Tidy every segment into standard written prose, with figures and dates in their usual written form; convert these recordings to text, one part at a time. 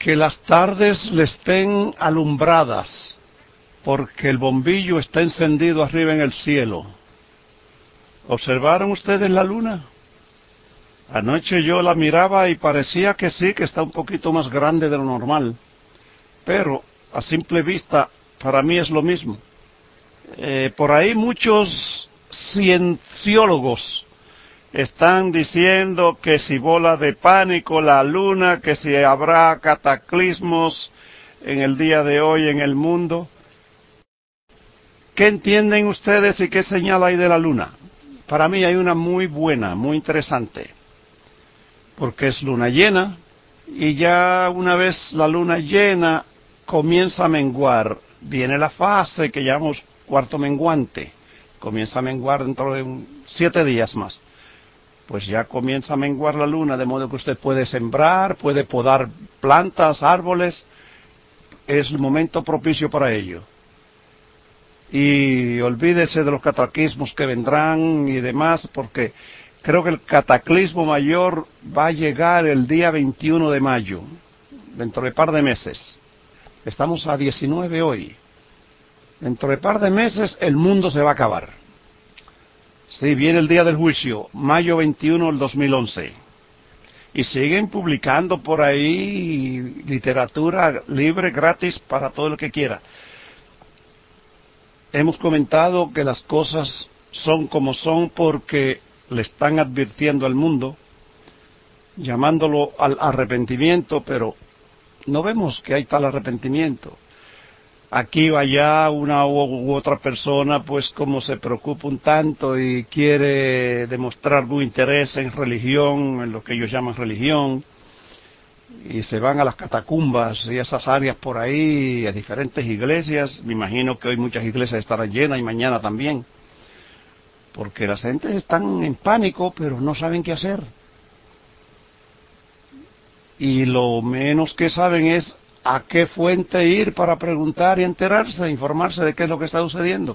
Que las tardes le estén alumbradas, porque el bombillo está encendido arriba en el cielo. ¿Observaron ustedes la luna? Anoche yo la miraba y parecía que sí, que está un poquito más grande de lo normal, pero a simple vista para mí es lo mismo. Por ahí muchos cienciólogos están diciendo que si bola de pánico la luna, que si habrá cataclismos en el día de hoy en el mundo. ¿Qué entienden ustedes y qué señal hay de la luna? Para mí hay una muy buena, muy interesante, porque es luna llena, y ya una vez la luna llena comienza a menguar. Viene la fase que llamamos cuarto menguante, comienza a menguar dentro de 7 días más. Pues ya comienza a menguar la luna, de modo que usted puede sembrar, puede podar plantas, árboles, es el momento propicio para ello. Y olvídese de los cataclismos que vendrán y demás, porque creo que el cataclismo mayor va a llegar el día 21 de mayo, dentro de par de meses. Estamos a 19 hoy. Dentro de par de meses el mundo se va a acabar. Sí, viene el día del juicio, mayo 21 del 2011. Y siguen publicando por ahí literatura libre, gratis, para todo el que quiera. Hemos comentado que las cosas son como son porque le están advirtiendo al mundo, llamándolo al arrepentimiento, pero no vemos que hay tal arrepentimiento. Aquí o allá una u otra persona pues como se preocupa un tanto y quiere demostrar algún interés en religión, en lo que ellos llaman religión, y se van a las catacumbas y esas áreas por ahí, a diferentes iglesias. Me imagino que hoy muchas iglesias estarán llenas y mañana también, porque las gentes están en pánico pero no saben qué hacer. Y lo menos que saben es a qué fuente ir para preguntar y enterarse, informarse de qué es lo que está sucediendo.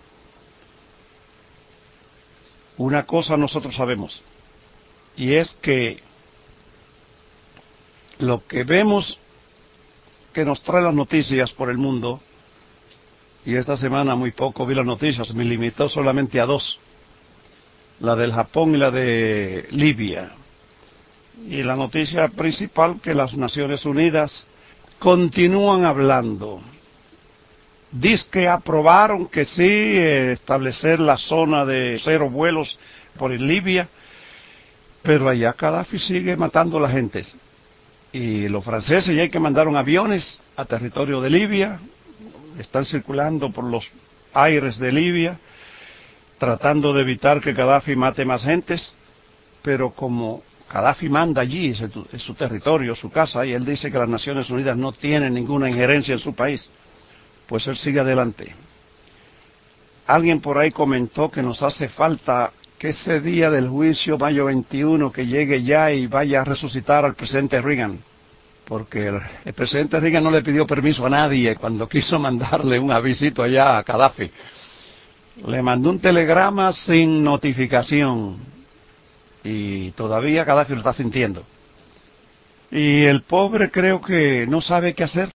Una cosa nosotros sabemos, y es que lo que vemos que nos trae las noticias por el mundo, y esta semana muy poco vi las noticias, me limitó solamente a 2, la del Japón y la de Libia. Y la noticia principal, que las Naciones Unidas continúan hablando. Dice que aprobaron que sí, establecer la zona de 0 vuelos por Libia, pero allá Gaddafi sigue matando a la gente. Y los franceses ya que mandaron aviones a territorio de Libia, están circulando por los aires de Libia, tratando de evitar que Gaddafi mate más gentes, pero como Gaddafi manda allí, es su territorio, su casa, y él dice que las Naciones Unidas no tienen ninguna injerencia en su país, pues él sigue adelante. Alguien por ahí comentó que nos hace falta que ese día del juicio, mayo 21, que llegue ya y vaya a resucitar al presidente Reagan, porque el presidente Reagan no le pidió permiso a nadie cuando quiso mandarle un avisito allá a Gaddafi. Le mandó un telegrama sin notificación y todavía Gaddafi lo está sintiendo. Y el pobre creo que no sabe qué hacer.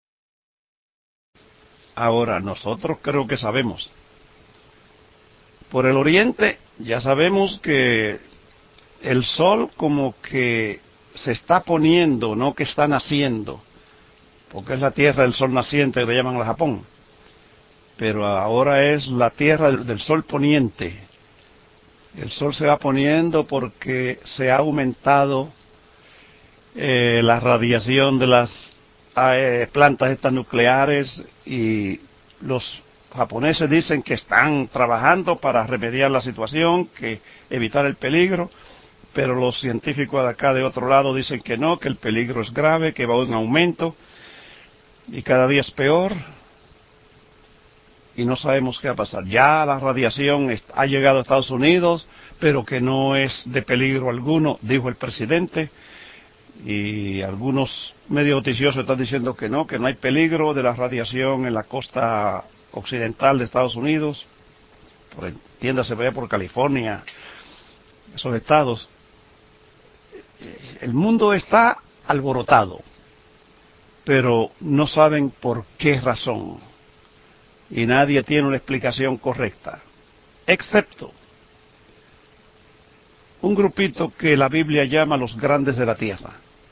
Ahora, nosotros creo que sabemos. Por el oriente ya sabemos que el sol como que se está poniendo, no que está naciendo, porque es la tierra del sol naciente que le llaman al Japón, pero ahora es la tierra del sol poniente. El sol se va poniendo porque se ha aumentado la radiación de las plantas estas nucleares, y los japoneses dicen que están trabajando para remediar la situación, que evitar el peligro, pero los científicos de acá de otro lado dicen que no, que el peligro es grave, que va en aumento y cada día es peor y no sabemos qué va a pasar. Ya la radiación ha llegado a Estados Unidos, pero que no es de peligro alguno, dijo el presidente. Y algunos medios noticiosos están diciendo que no hay peligro de la radiación en la costa occidental de Estados Unidos, entiéndase por California, esos estados. El mundo está alborotado. pero no saben por qué razón. Y nadie tiene una explicación correcta, excepto un grupito que la Biblia llama los grandes de la tierra.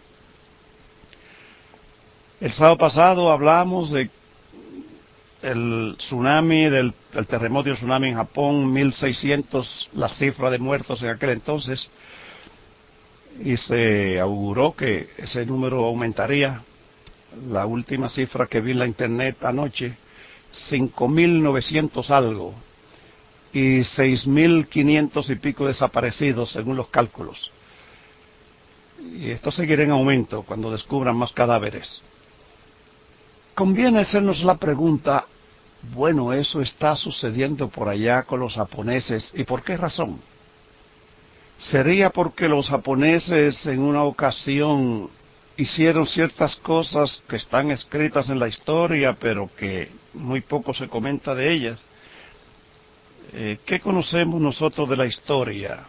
El sábado pasado hablamos de el tsunami, el terremoto y el tsunami en Japón, 1600 la cifra de muertos en aquel entonces, y se auguró que ese número aumentaría. La última cifra que vi en la internet anoche, 5.900 algo, y 6.500 y pico desaparecidos según los cálculos. Y esto seguirá en aumento cuando descubran más cadáveres. Conviene hacernos la pregunta, bueno, eso está sucediendo por allá con los japoneses, ¿y por qué razón? ¿Sería porque los japoneses en una ocasión hicieron ciertas cosas que están escritas en la historia, pero que muy poco se comenta de ellas? ¿Qué conocemos nosotros de la historia?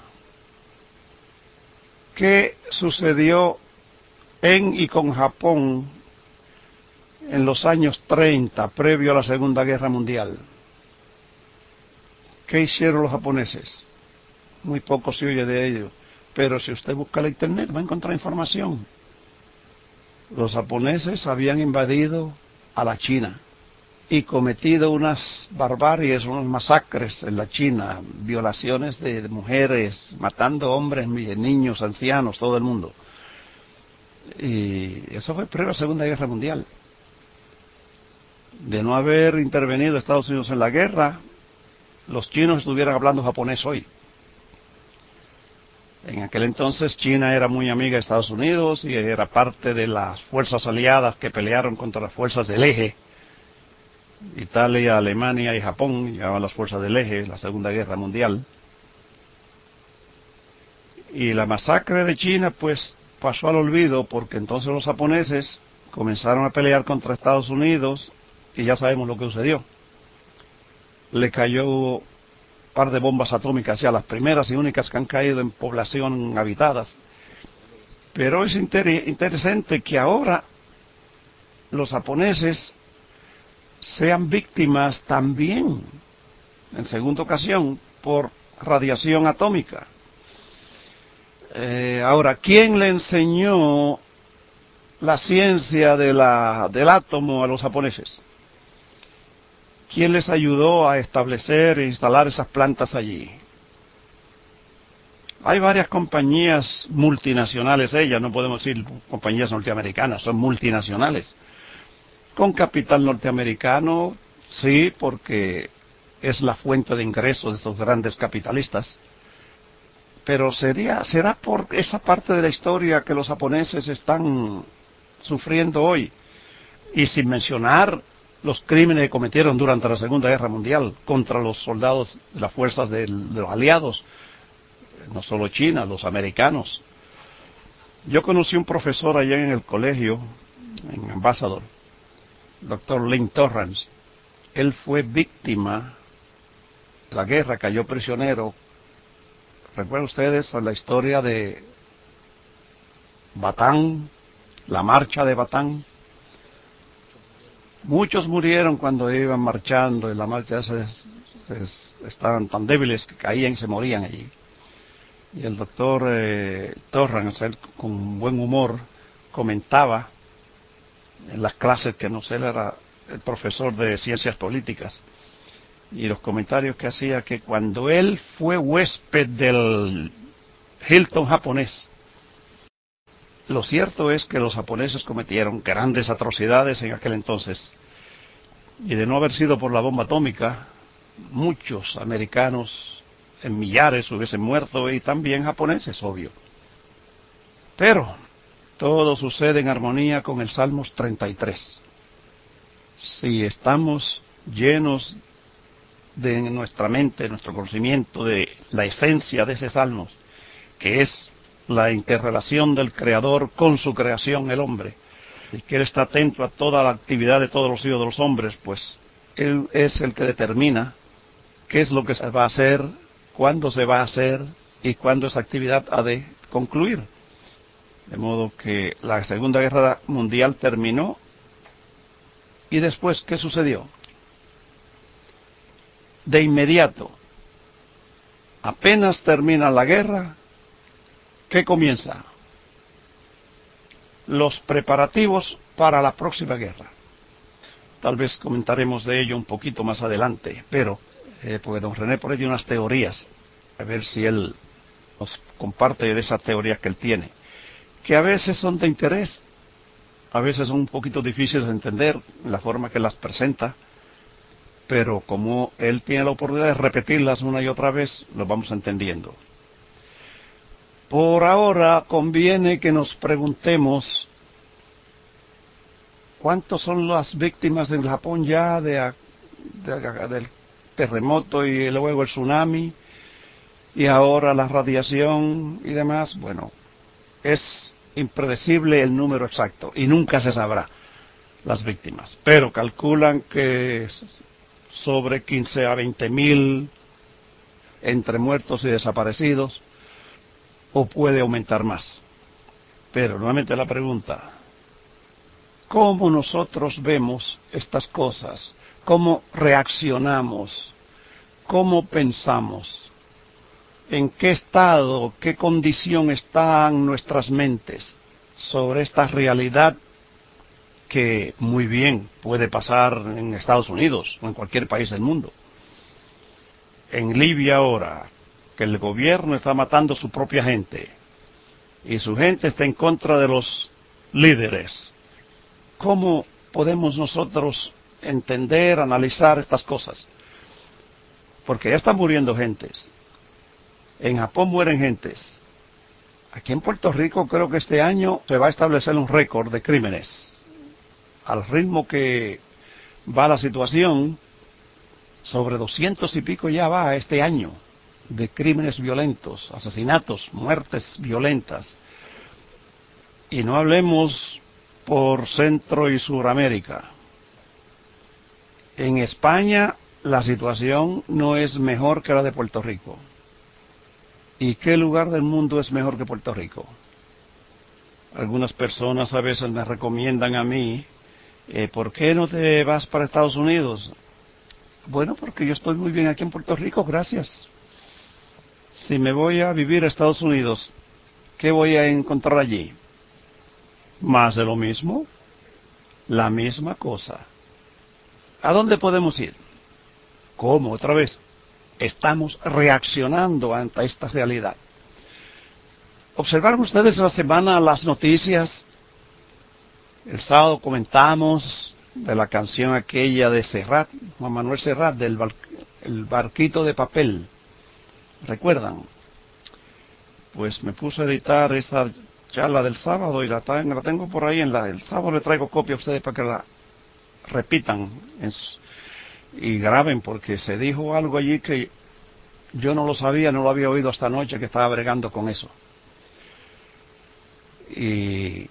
¿Qué sucedió en y con Japón en los años 30, previo a la Segunda Guerra Mundial? ¿Qué hicieron los japoneses? Muy poco se oye de ello, pero si usted busca en la internet va a encontrar información. Los japoneses habían invadido a la China y cometido unas barbaries, unas masacres en la China, violaciones de mujeres, matando hombres, niños, ancianos, todo el mundo. Y eso fue previo a la Segunda Guerra Mundial. De no haber intervenido Estados Unidos en la guerra, los chinos estuvieran hablando japonés hoy. En aquel entonces China era muy amiga de Estados Unidos y era parte de las fuerzas aliadas que pelearon contra las fuerzas del eje. Italia, Alemania y Japón llamaban las fuerzas del eje, la Segunda Guerra Mundial. Y la masacre de China pues pasó al olvido porque entonces los japoneses comenzaron a pelear contra Estados Unidos y ya sabemos lo que sucedió. Le cayó un par de bombas atómicas, ya las primeras y únicas que han caído en población habitadas. Pero es interesante que ahora los japoneses sean víctimas también, en segunda ocasión, por radiación atómica. Ahora, ¿quién le enseñó la ciencia del átomo a los japoneses? ¿Quién les ayudó a establecer e instalar esas plantas allí? Hay varias compañías multinacionales, ellas, no podemos decir compañías norteamericanas, son multinacionales. Con capital norteamericano, sí, porque es la fuente de ingresos de estos grandes capitalistas. Pero será por esa parte de la historia que los japoneses están sufriendo hoy. Y sin mencionar los crímenes que cometieron durante la Segunda Guerra Mundial contra los soldados de las fuerzas de los aliados, no solo China, los americanos. Yo conocí un profesor allá en el colegio, en Ambassador, doctor Lynn Torrance. Él fue víctima de la guerra, cayó prisionero. ¿Recuerdan ustedes la historia de Batán, la marcha de Batán? Muchos murieron cuando iban marchando y la marcha estaban tan débiles que caían y se morían allí. Y el doctor Torrance, él, con buen humor, comentaba en las clases que no sé, él era el profesor de ciencias políticas, y los comentarios que hacía que cuando él fue huésped del Hilton japonés, lo cierto es que los japoneses cometieron grandes atrocidades en aquel entonces, y de no haber sido por la bomba atómica, muchos americanos en millares hubiesen muerto, y también japoneses, obvio. Pero todo sucede en armonía con el Salmos 33. Si estamos llenos de nuestra mente, nuestro conocimiento de la esencia de ese Salmos, que es la interrelación del Creador con su creación, el hombre, y que Él está atento a toda la actividad de todos los hijos de los hombres, pues Él es el que determina qué es lo que se va a hacer, cuándo se va a hacer y cuándo esa actividad ha de concluir. De modo que la Segunda Guerra Mundial terminó ¿Y después qué sucedió? De inmediato, apenas termina la guerra, ¿qué comienza? Los preparativos para la próxima guerra. Tal vez comentaremos de ello un poquito más adelante, pero porque don René por ahí tiene unas teorías, a ver si él nos comparte de esas teorías que él tiene, que a veces son de interés, a veces son un poquito difíciles de entender la forma que las presenta, pero como él tiene la oportunidad de repetirlas una y otra vez, lo vamos entendiendo. Por ahora conviene que nos preguntemos cuántos son las víctimas en Japón ya del terremoto y luego el tsunami y ahora la radiación y demás. Bueno, es impredecible el número exacto y nunca se sabrá las víctimas, pero calculan que sobre 15 a 20.000 entre muertos y desaparecidos, o puede aumentar más. Pero nuevamente la pregunta, ¿cómo nosotros vemos estas cosas? ¿Cómo reaccionamos? ¿Cómo pensamos? ¿En qué estado, qué condición están nuestras mentes sobre esta realidad que muy bien puede pasar en Estados Unidos o en cualquier país del mundo? En Libia ahora, que el gobierno está matando a su propia gente y su gente está en contra de los líderes. ¿Cómo podemos nosotros entender, analizar estas cosas? Porque ya están muriendo gentes. En Japón mueren gentes. Aquí en Puerto Rico creo que este año se va a establecer un récord de crímenes. Al ritmo que va la situación, sobre 200 y pico ya va este año de crímenes violentos, asesinatos, muertes violentas. Y no hablemos por Centro y Suramérica. En España la situación no es mejor que la de Puerto Rico. ¿Y qué lugar del mundo es mejor que Puerto Rico? Algunas personas a veces me recomiendan a mí, ¿por qué no te vas para Estados Unidos? Bueno, porque yo estoy muy bien aquí en Puerto Rico, gracias. Si me voy a vivir a Estados Unidos, ¿qué voy a encontrar allí? Más de lo mismo, la misma cosa. ¿A dónde podemos ir? ¿Cómo? Otra vez, estamos reaccionando ante esta realidad. ¿Observaron ustedes la semana las noticias? El sábado comentamos de la canción aquella de Serrat, Juan Manuel Serrat, del el barquito de papel. ¿Recuerdan? Pues me puse a editar esa charla del sábado y la tengo por ahí el sábado le traigo copia a ustedes para que la repitan y graben, porque se dijo algo allí que yo no lo sabía, no lo había oído hasta anoche que estaba bregando con eso. Y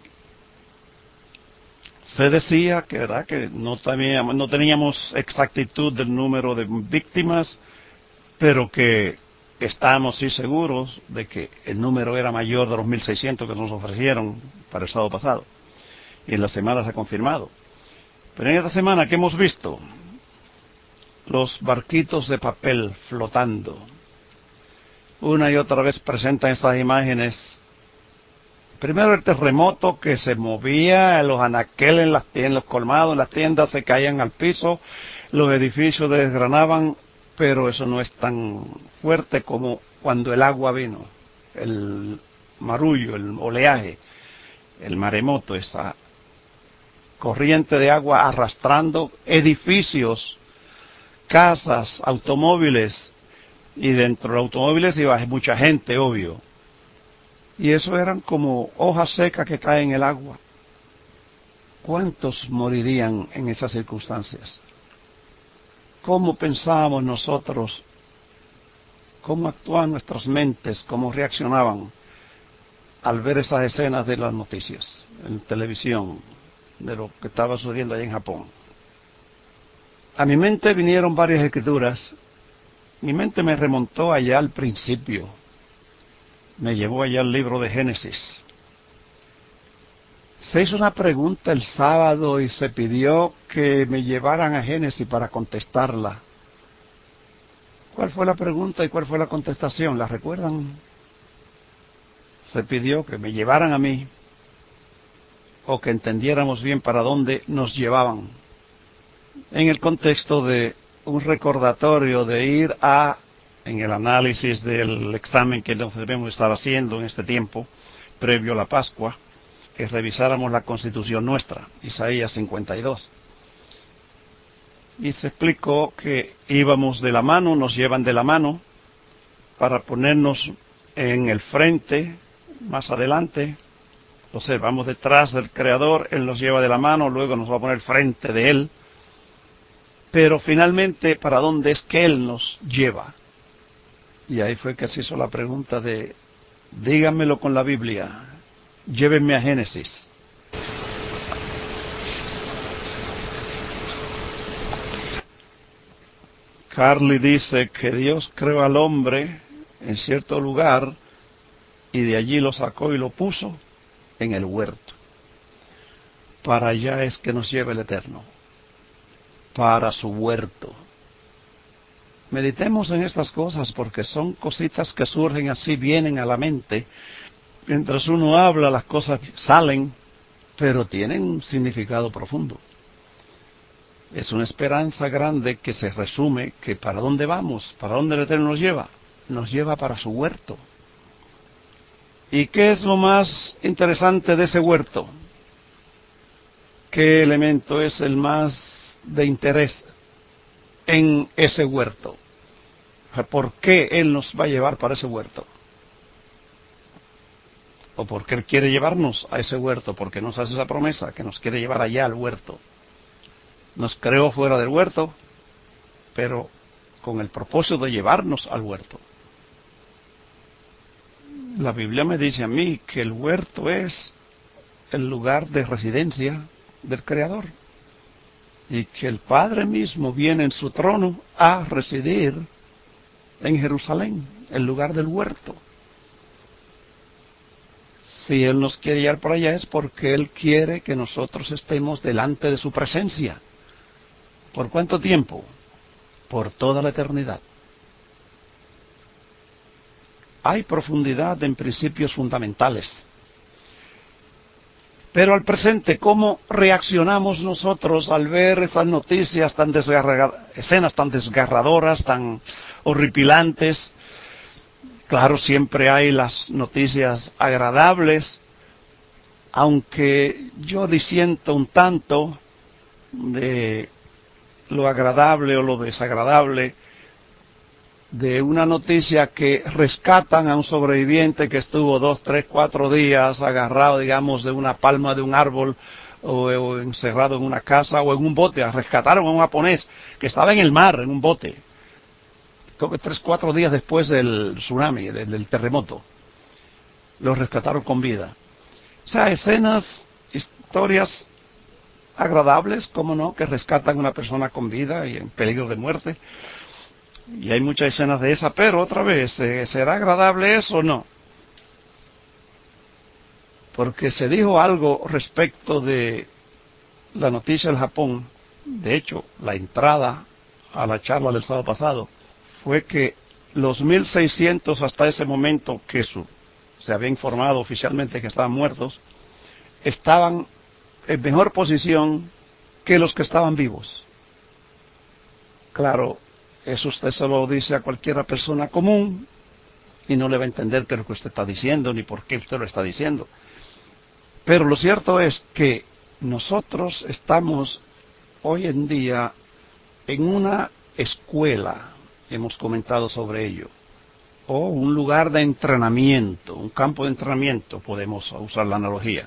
se decía que, ¿verdad?, que no teníamos exactitud del número de víctimas, pero que estábamos sí seguros de que el número era mayor de los 1.600 que nos ofrecieron para el sábado pasado. Y en la semana se ha confirmado. Pero en esta semana, ¿qué hemos visto? Los barquitos de papel flotando. Una y otra vez presentan estas imágenes. Primero el terremoto que se movía, los anaqueles en las tiendas, los colmados en las tiendas se caían al piso, los edificios desgranaban, pero eso no es tan fuerte como cuando el agua vino, el marullo, el oleaje, el maremoto, esa corriente de agua arrastrando edificios, casas, automóviles, y dentro de los automóviles iba mucha gente, obvio. Y eso eran como hojas secas que caen en el agua. ¿Cuántos morirían en esas circunstancias? ¿Cómo pensábamos nosotros? ¿Cómo actuaban nuestras mentes? ¿Cómo reaccionaban al ver esas escenas de las noticias en televisión, de lo que estaba sucediendo allá en Japón? A mi mente vinieron varias escrituras. Mi mente me remontó allá al principio. Me llevó allá al libro de Génesis. Se hizo una pregunta el sábado y se pidió que me llevaran a Génesis para contestarla. ¿Cuál fue la pregunta y cuál fue la contestación? ¿La recuerdan? Se pidió que me llevaran a mí o que entendiéramos bien para dónde nos llevaban, en el contexto de un recordatorio de ir a, en el análisis del examen que nos debemos estar haciendo en este tiempo, previo a la Pascua, que revisáramos la Constitución nuestra, Isaías 52. Y se explicó que íbamos de la mano, nos llevan de la mano, para ponernos en el frente, más adelante. Entonces vamos detrás del Creador, Él nos lleva de la mano, luego nos va a poner frente de Él. Pero finalmente, ¿para dónde es que Él nos lleva? Y ahí fue que se hizo la pregunta de, díganmelo con la Biblia, llévenme a Génesis. Carly dice que Dios creó al hombre en cierto lugar y de allí lo sacó y lo puso en el huerto. Para allá es que nos lleva el Eterno, para su huerto. Meditemos en estas cosas porque son cositas que surgen así, vienen a la mente. Mientras uno habla, las cosas salen, pero tienen un significado profundo. Es una esperanza grande que se resume que ¿para dónde vamos? ¿Para dónde el Eterno nos lleva? Nos lleva para su huerto. ¿Y qué es lo más interesante de ese huerto? ¿Qué elemento es el más de interés en ese huerto? ¿Por qué Él nos va a llevar para ese huerto? ¿O por qué Él quiere llevarnos a ese huerto? Porque nos hace esa promesa, que nos quiere llevar allá al huerto. Nos creó fuera del huerto, pero con el propósito de llevarnos al huerto. La Biblia me dice a mí que el huerto es el lugar de residencia del Creador y que el Padre mismo viene en su trono a residir en Jerusalén, el lugar del huerto. Si Él nos quiere llevar por allá es porque Él quiere que nosotros estemos delante de su presencia. ¿Por cuánto tiempo? Por toda la eternidad. Hay profundidad en principios fundamentales. Pero al presente, ¿cómo reaccionamos nosotros al ver estas noticias tan escenas tan desgarradoras, tan horripilantes? Claro, siempre hay las noticias agradables, aunque yo disiento un tanto de lo agradable o lo desagradable de una noticia que rescatan a un sobreviviente que estuvo 2, 3, 4 días agarrado, digamos, de una palma de un árbol o encerrado en una casa o en un bote. Rescataron a un japonés que estaba en el mar, en un bote, creo que 3, 4 días después del tsunami, del terremoto. Lo rescataron con vida. O sea, escenas, historias agradables, cómo no, que rescatan a una persona con vida y en peligro de muerte. Y hay muchas escenas de esa, pero otra vez, ¿será agradable eso o no? Porque se dijo algo respecto de la noticia del Japón. De hecho, la entrada a la charla del sábado pasado fue que los 1.600 hasta ese momento que se había informado oficialmente que estaban muertos, estaban en mejor posición que los que estaban vivos. Claro, eso usted se lo dice a cualquier persona común y no le va a entender qué es lo que usted está diciendo ni por qué usted lo está diciendo. Pero lo cierto es que nosotros estamos hoy en día en una escuela, hemos comentado sobre ello, o un lugar de entrenamiento, un campo de entrenamiento, podemos usar la analogía.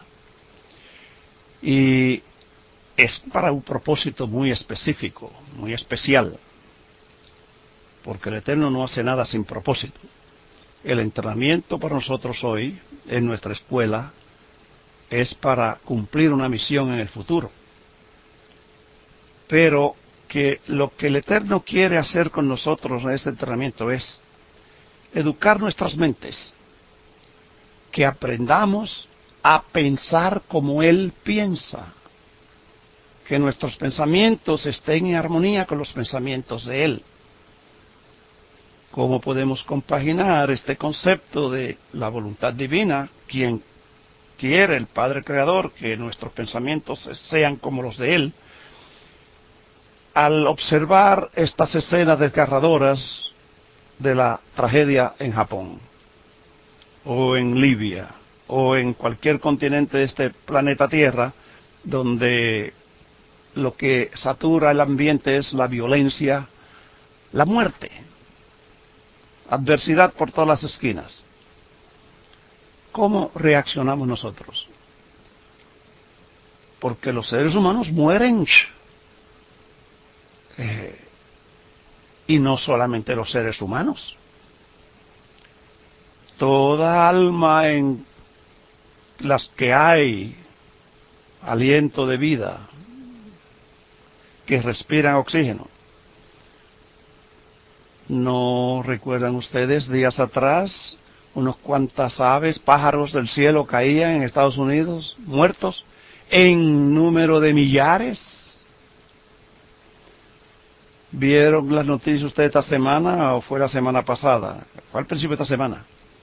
Y es para un propósito muy específico, muy especial, porque el Eterno no hace nada sin propósito. El entrenamiento para nosotros hoy, en nuestra escuela, es para cumplir una misión en el futuro. Pero que lo que el Eterno quiere hacer con nosotros en este entrenamiento es educar nuestras mentes, que aprendamos a pensar como Él piensa. que nuestros pensamientos estén en armonía con los pensamientos de Él. ¿Cómo podemos compaginar este concepto de la voluntad divina, quien quiere el Padre Creador que nuestros pensamientos sean como los de Él, al observar estas escenas desgarradoras de la tragedia en Japón, o en Libia, o en cualquier continente de este planeta Tierra, donde lo que satura el ambiente es la violencia, la muerte, adversidad por todas las esquinas? ¿Cómo reaccionamos nosotros? Porque los seres humanos mueren. Y no solamente los seres humanos. Toda alma en las que hay aliento de vida, que respiran oxígeno. ¿No recuerdan ustedes días atrás unos cuantas aves, pájaros del cielo caían en Estados Unidos, muertos, en número de millares? ¿Vieron las noticias ustedes esta semana o fue la semana pasada? Fue al principio de esta semana.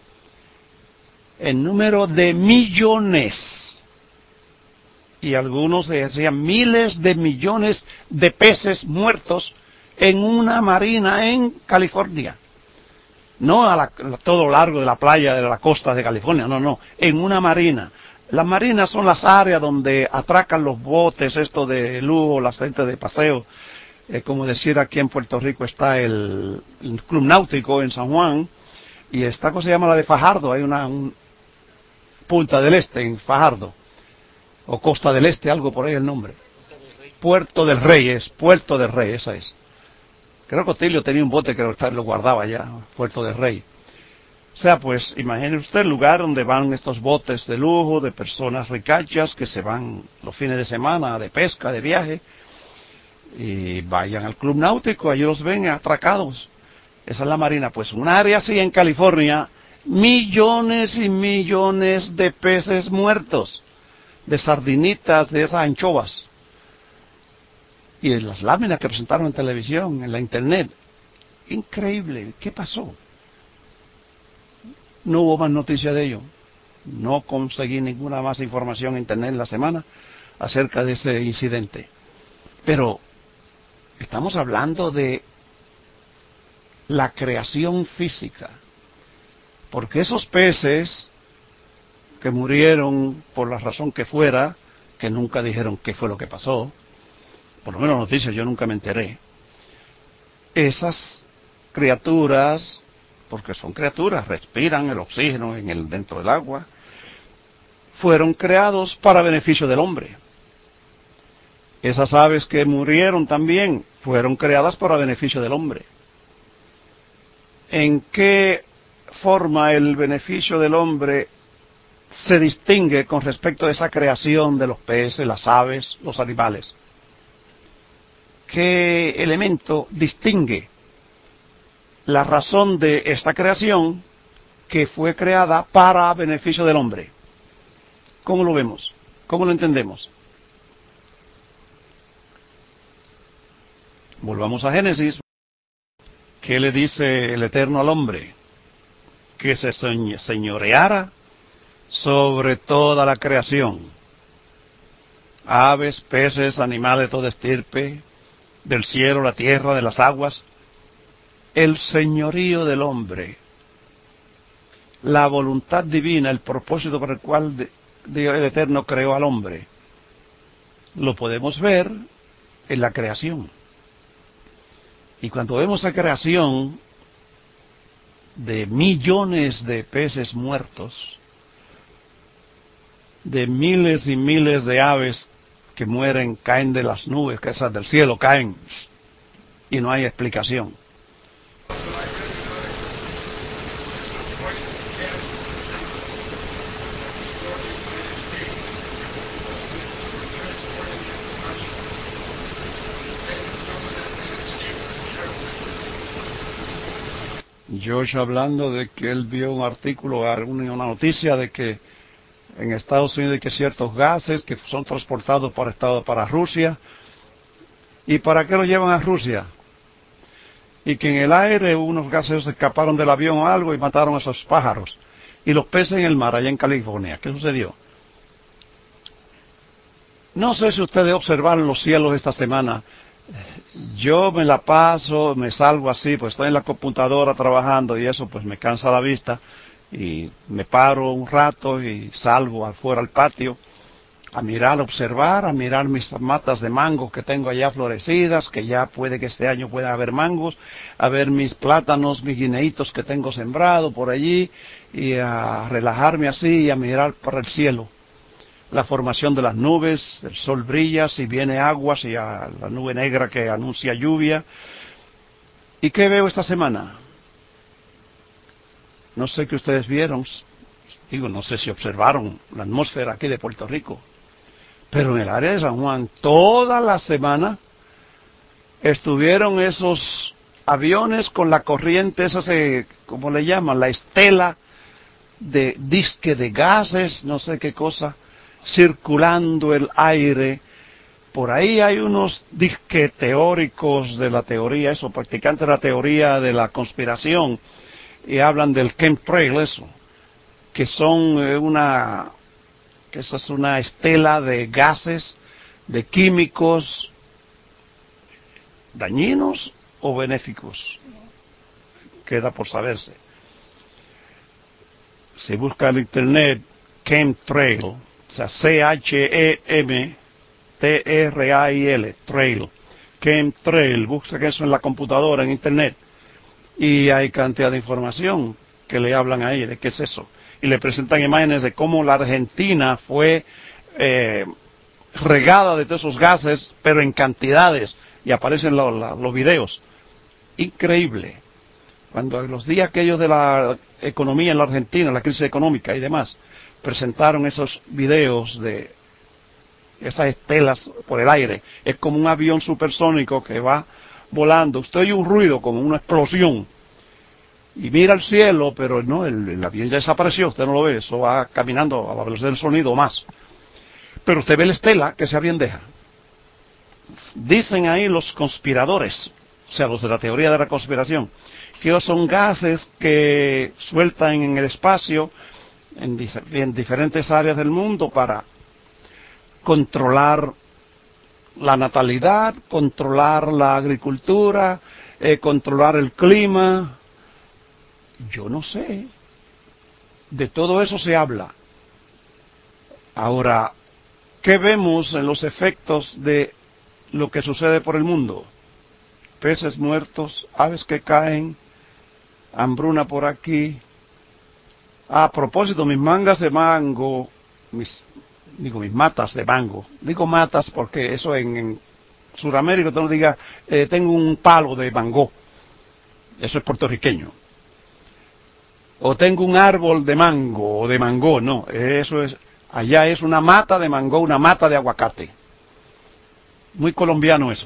En número de millones, y algunos decían miles de millones de peces muertos en una marina en California. No a todo largo de la playa de la costa de California, no, en una marina. Las marinas son las áreas donde atracan los botes, esto de lujo, la gente de paseo. Como decir, aquí en Puerto Rico está el Club Náutico en San Juan, y esta cosa se llama la de Fajardo, hay una Punta del Este en Fajardo, o Costa del Este, algo por ahí el nombre. Puerto del Rey, esa es. Creo que Otilio tenía un bote que lo guardaba allá, Puerto del Rey. O sea, pues, imagine usted el lugar donde van estos botes de lujo, de personas ricachas que se van los fines de semana de pesca, de viaje, y vayan al Club Náutico, allí los ven atracados. Esa es la marina. Pues un área así en California, millones y millones de peces muertos, de sardinitas, de esas anchoas. Y en las láminas que presentaron en televisión, en la internet, increíble. ¿Qué pasó? No hubo más noticia de ello. No conseguí ninguna más información en internet en la semana acerca de ese incidente. Pero estamos hablando de la creación física. Porque esos peces que murieron por la razón que fuera, que nunca dijeron qué fue lo que pasó, por lo menos noticias yo nunca me enteré, esas criaturas, porque son criaturas, respiran el oxígeno dentro del agua, fueron creados para beneficio del hombre. Esas aves que murieron también fueron creadas para beneficio del hombre. ¿En qué forma el beneficio del hombre se distingue con respecto a esa creación de los peces, las aves, los animales? ¿Qué elemento distingue la razón de esta creación que fue creada para beneficio del hombre? ¿Cómo lo vemos? ¿Cómo lo entendemos? Volvamos a Génesis. ¿Qué le dice el Eterno al hombre? Que se señoreara sobre toda la creación. Aves, peces, animales de toda estirpe, del cielo, la tierra, de las aguas. El señorío del hombre, la voluntad divina, el propósito por el cual Dios el Eterno creó al hombre, lo podemos ver en la creación. Y cuando vemos la creación de millones de peces muertos, de miles y miles de aves que mueren, caen de las nubes, que esas del cielo caen, y no hay explicación. Josh hablando de que él vio un artículo, una noticia de que en Estados Unidos hay que ciertos gases que son transportados para Rusia. ¿Y para qué los llevan a Rusia? Y que en el aire unos gases se escaparon del avión o algo y mataron a esos pájaros. Y los peces en el mar, allá en California. ¿Qué sucedió? No sé si ustedes observaron los cielos esta semana. Yo me la paso, me salgo así, pues estoy en la computadora trabajando y eso pues me cansa la vista. Y me paro un rato y salgo afuera al patio a mirar, a observar, a mirar mis matas de mangos que tengo allá florecidas, que ya puede que este año pueda haber mangos, a ver mis plátanos, mis guineitos que tengo sembrado por allí, y a relajarme así y a mirar para el cielo. La formación de las nubes, el sol brilla, si viene agua, si a la nube negra que anuncia lluvia. ¿Y qué veo esta semana? No sé qué ustedes vieron, digo, no sé si observaron la atmósfera aquí de Puerto Rico. Pero en el área de San Juan, toda la semana, estuvieron esos aviones con la corriente, esa ¿cómo le llaman? La estela de disque de gases, no sé qué cosa, circulando el aire. Por ahí hay unos disque teóricos de la teoría, eso, practicantes de la teoría de la conspiración, y hablan del chemtrail, eso, que son que esa es una estela de gases, de químicos dañinos o benéficos. Queda por saberse. Si busca en internet chemtrail, o sea, C-H-E-M-T-R-A-I-L, trail, chemtrail, busca eso en la computadora, en internet, y hay cantidad de información que le hablan ahí de qué es eso. Y le presentan imágenes de cómo la Argentina fue regada de todos esos gases, pero en cantidades, y aparecen los videos. Increíble. Cuando en los días aquellos de la economía en la Argentina, la crisis económica y demás, presentaron esos videos de esas estelas por el aire. Es como un avión supersónico que va volando. Usted oye un ruido como una explosión y mira al cielo, pero no, el avión ya desapareció, usted no lo ve, eso va caminando a la velocidad del sonido o más. Pero usted ve la estela que ese avión deja. Dicen ahí los conspiradores, o sea, los de la teoría de la conspiración, que son gases que sueltan en el espacio, en diferentes áreas del mundo, para controlar la natalidad, controlar la agricultura, controlar el clima. Yo no sé. De todo eso se habla. Ahora, ¿qué vemos en los efectos de lo que sucede por el mundo? Peces muertos, aves que caen, hambruna por aquí. A propósito, mis mangas de mango, mis matas de mango. Digo matas porque eso en Sudamérica, tú no digas, tengo un palo de mango. Eso es puertorriqueño. O tengo un árbol de mango o de mango, no. Eso es, allá es una mata de mango, una mata de aguacate. Muy colombiano eso.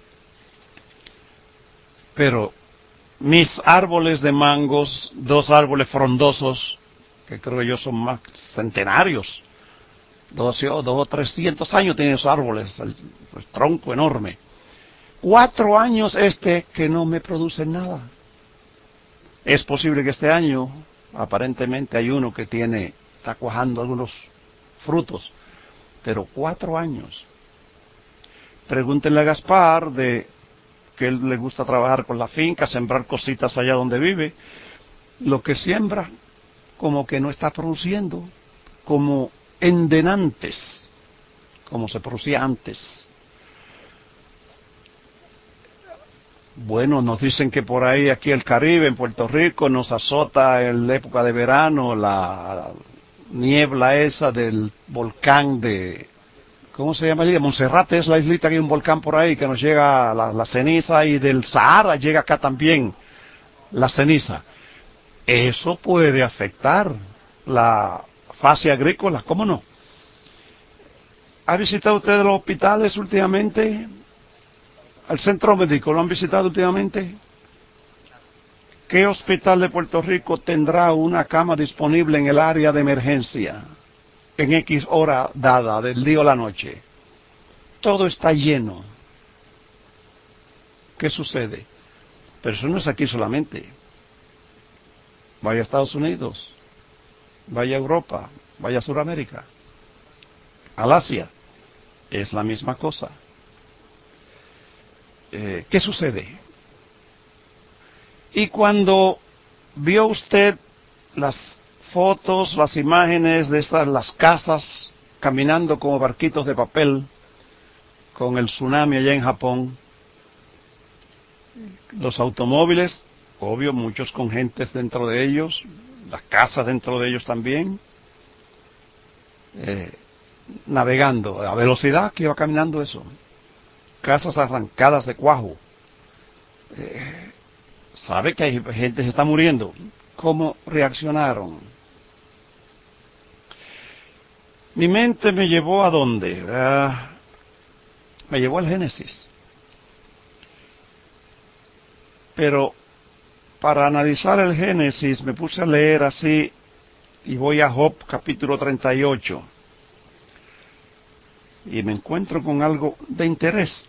Pero mis árboles de mangos, 2 árboles frondosos, que creo yo son más centenarios, 2 o 300 años tienen esos árboles, el tronco enorme. 4 años que no me producen nada. Es posible que este año, aparentemente hay uno que está cuajando algunos frutos, pero 4 años. Pregúntenle a Gaspar que él le gusta trabajar con la finca, sembrar cositas allá donde vive. Lo que siembra, como que no está produciendo, como endenantes, como se producía antes. Bueno, nos dicen que por ahí, aquí el Caribe, en Puerto Rico, nos azota en la época de verano la niebla esa del volcán ¿cómo se llama allí? Monserrate es la islita que hay un volcán por ahí que nos llega la ceniza, y del Sahara llega acá también la ceniza. Eso puede afectar la fase agrícola, ¿cómo no? ¿Ha visitado usted los hospitales últimamente? ¿Al centro médico lo han visitado últimamente? ¿Qué hospital de Puerto Rico tendrá una cama disponible en el área de emergencia? en X hora dada del día o la noche. Todo está lleno. ¿Qué sucede? Pero eso no es aquí solamente. Vaya a Estados Unidos, vaya a Europa, vaya a Sudamérica, al Asia. Es la misma cosa. ¿Qué sucede? Y cuando vio usted las fotos, las imágenes de las casas caminando como barquitos de papel con el tsunami allá en Japón, los automóviles, obvio, muchos con gentes dentro de ellos, las casas dentro de ellos también, navegando a velocidad que iba caminando eso, casas arrancadas de cuajo. Sabe que hay gente que se está muriendo. ¿Cómo reaccionaron? Mi mente me llevó ¿a dónde? Me llevó al Génesis. Pero para analizar el Génesis me puse a leer así y voy a Job capítulo 38 y me encuentro con algo de interés.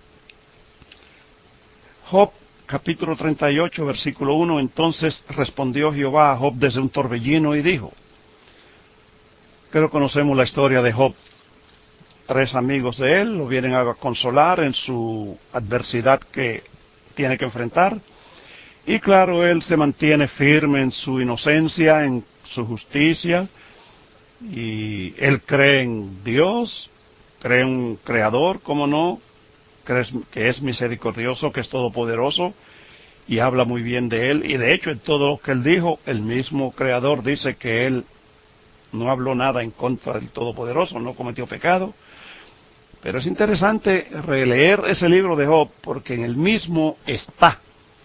Job capítulo 38 versículo 1: entonces respondió Jehová a Job desde un torbellino y dijo. Pero conocemos la historia de Job. 3 amigos de él lo vienen a consolar en su adversidad que tiene que enfrentar. Y claro, él se mantiene firme en su inocencia, en su justicia. Y él cree en Dios, cree en un creador, ¿cómo no? Cree que es misericordioso, que es todopoderoso. Y habla muy bien de él. Y de hecho, en todo lo que él dijo, el mismo creador dice que él no habló nada en contra del Todopoderoso, no cometió pecado. Pero es interesante releer ese libro de Job, porque en el mismo está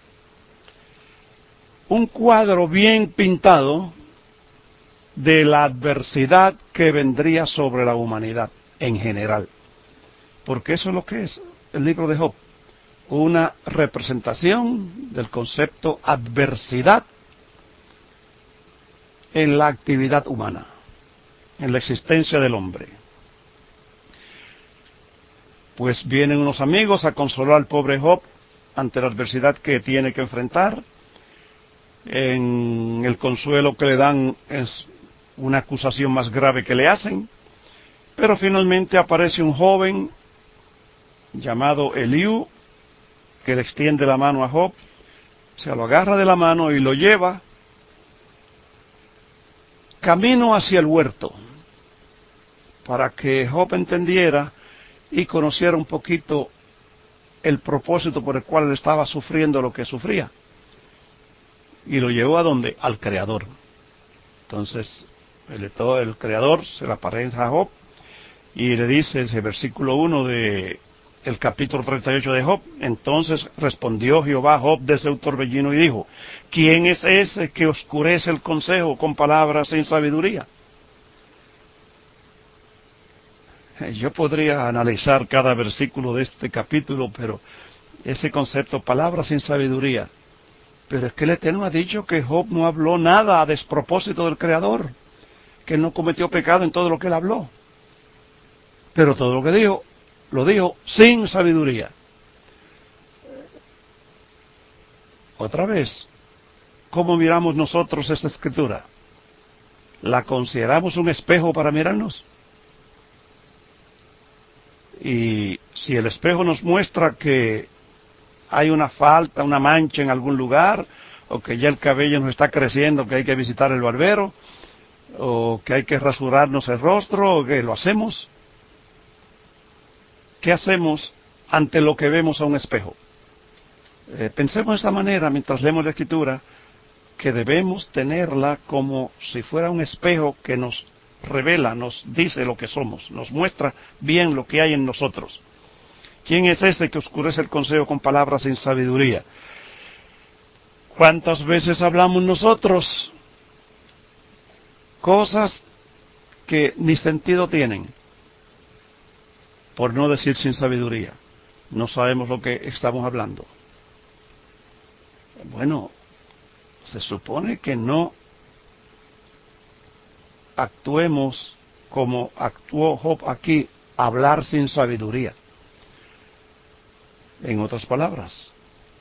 un cuadro bien pintado de la adversidad que vendría sobre la humanidad en general. Porque eso es lo que es el libro de Job, una representación del concepto adversidad en la actividad humana, en la existencia del hombre. Pues vienen unos amigos a consolar al pobre Job ante la adversidad que tiene que enfrentar. En el consuelo que le dan es una acusación más grave que le hacen, pero finalmente aparece un joven llamado Eliú que le extiende la mano a Job, se lo agarra de la mano y lo lleva camino hacia el huerto para que Job entendiera y conociera un poquito el propósito por el cual él estaba sufriendo lo que sufría. Y lo llevó ¿a dónde? Al Creador. Entonces, el Creador se le aparece a Job y le dice ese versículo 1 de el capítulo 38 de Job. Entonces respondió Jehová a Job desde un torbellino y dijo: ¿quién es ese que oscurece el consejo con palabras sin sabiduría? Yo podría analizar cada versículo de este capítulo, pero ese concepto, palabras sin sabiduría. Pero es que el Eterno ha dicho que Job no habló nada a despropósito del Creador, que él no cometió pecado en todo lo que él habló. Pero todo lo que dijo, lo dijo sin sabiduría. Otra vez, ¿cómo miramos nosotros esta escritura? ¿La consideramos un espejo para mirarnos? Y si el espejo nos muestra que hay una falta, una mancha en algún lugar, o que ya el cabello nos está creciendo, que hay que visitar el barbero, o que hay que rasurarnos el rostro, o que lo hacemos. ¿Qué hacemos ante lo que vemos a un espejo? Pensemos de esta manera mientras leemos la Escritura, que debemos tenerla como si fuera un espejo que nos revela, nos dice lo que somos, nos muestra bien lo que hay en nosotros. ¿Quién es ese que oscurece el consejo con palabras sin sabiduría? ¿Cuántas veces hablamos nosotros cosas que ni sentido tienen? Por no decir sin sabiduría. No sabemos lo que estamos hablando. Bueno, se supone que no actuemos como actuó Job aquí, hablar sin sabiduría. En otras palabras,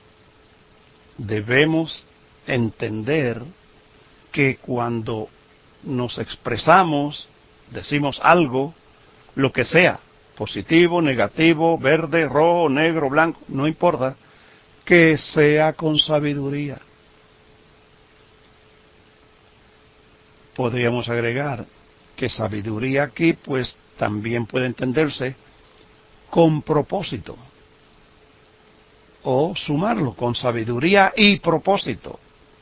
debemos entender que cuando nos expresamos, decimos algo, lo que sea, positivo, negativo, verde, rojo, negro, blanco, no importa, que sea con sabiduría. Podríamos agregar que sabiduría aquí pues también puede entenderse con propósito, o sumarlo con sabiduría y propósito.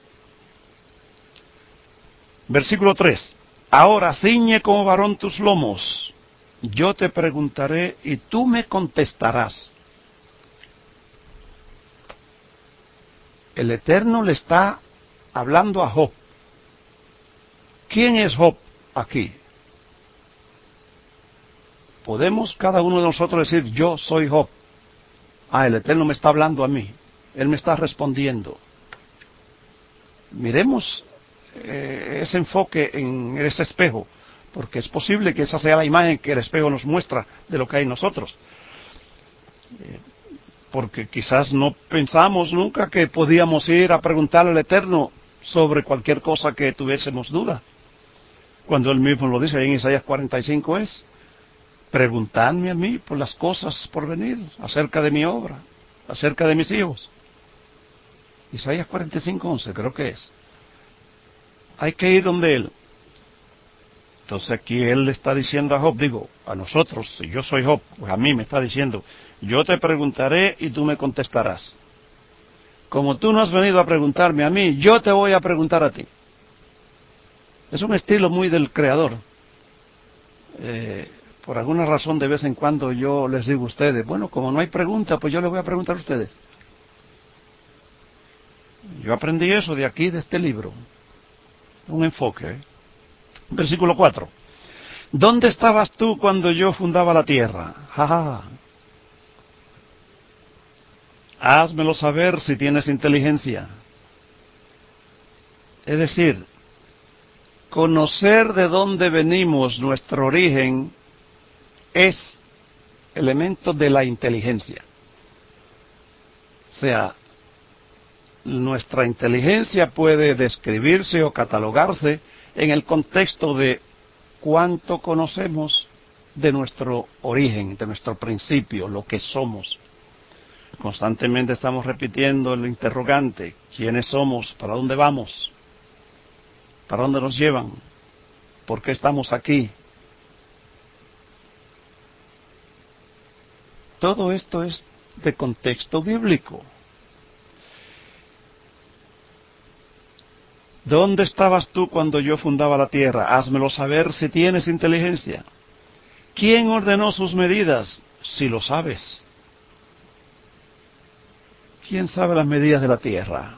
Versículo 3. Ahora ciñe como varón tus lomos, yo te preguntaré y tú me contestarás. El Eterno le está hablando a Job. ¿Quién es Job aquí? Podemos cada uno de nosotros decir, yo soy Job. El Eterno me está hablando a mí. Él me está respondiendo. Miremos ese enfoque en ese espejo, porque es posible que esa sea la imagen que el espejo nos muestra de lo que hay en nosotros. Porque quizás no pensamos nunca que podíamos ir a preguntarle al Eterno sobre cualquier cosa que tuviésemos duda. Cuando Él mismo lo dice en Isaías 45 es, preguntadme a mí por las cosas por venir, acerca de mi obra, acerca de mis hijos. Isaías 45:11 creo que es. Hay que ir donde Él. Entonces aquí Él le está diciendo a Job, digo, a nosotros, si yo soy Job, pues a mí me está diciendo, yo te preguntaré y tú me contestarás. Como tú no has venido a preguntarme a mí, yo te voy a preguntar a ti. Es un estilo muy del Creador. Por alguna razón de vez en cuando yo les digo a ustedes, bueno, como no hay pregunta, pues yo les voy a preguntar a ustedes. Yo aprendí eso de aquí, de este libro. Un enfoque. Versículo 4. ¿Dónde estabas tú cuando yo fundaba la tierra? Ja. Házmelo saber si tienes inteligencia. Es decir, conocer de dónde venimos, nuestro origen, es elemento de la inteligencia. O sea, nuestra inteligencia puede describirse o catalogarse en el contexto de cuánto conocemos de nuestro origen, de nuestro principio, lo que somos. Constantemente estamos repitiendo el interrogante, ¿quiénes somos? ¿Para dónde vamos? ¿Para dónde nos llevan? ¿Por qué estamos aquí? Todo esto es de contexto bíblico. ¿Dónde estabas tú cuando yo fundaba la tierra? Házmelo saber si tienes inteligencia. ¿Quién ordenó sus medidas? Si lo sabes. ¿Quién sabe las medidas de la tierra?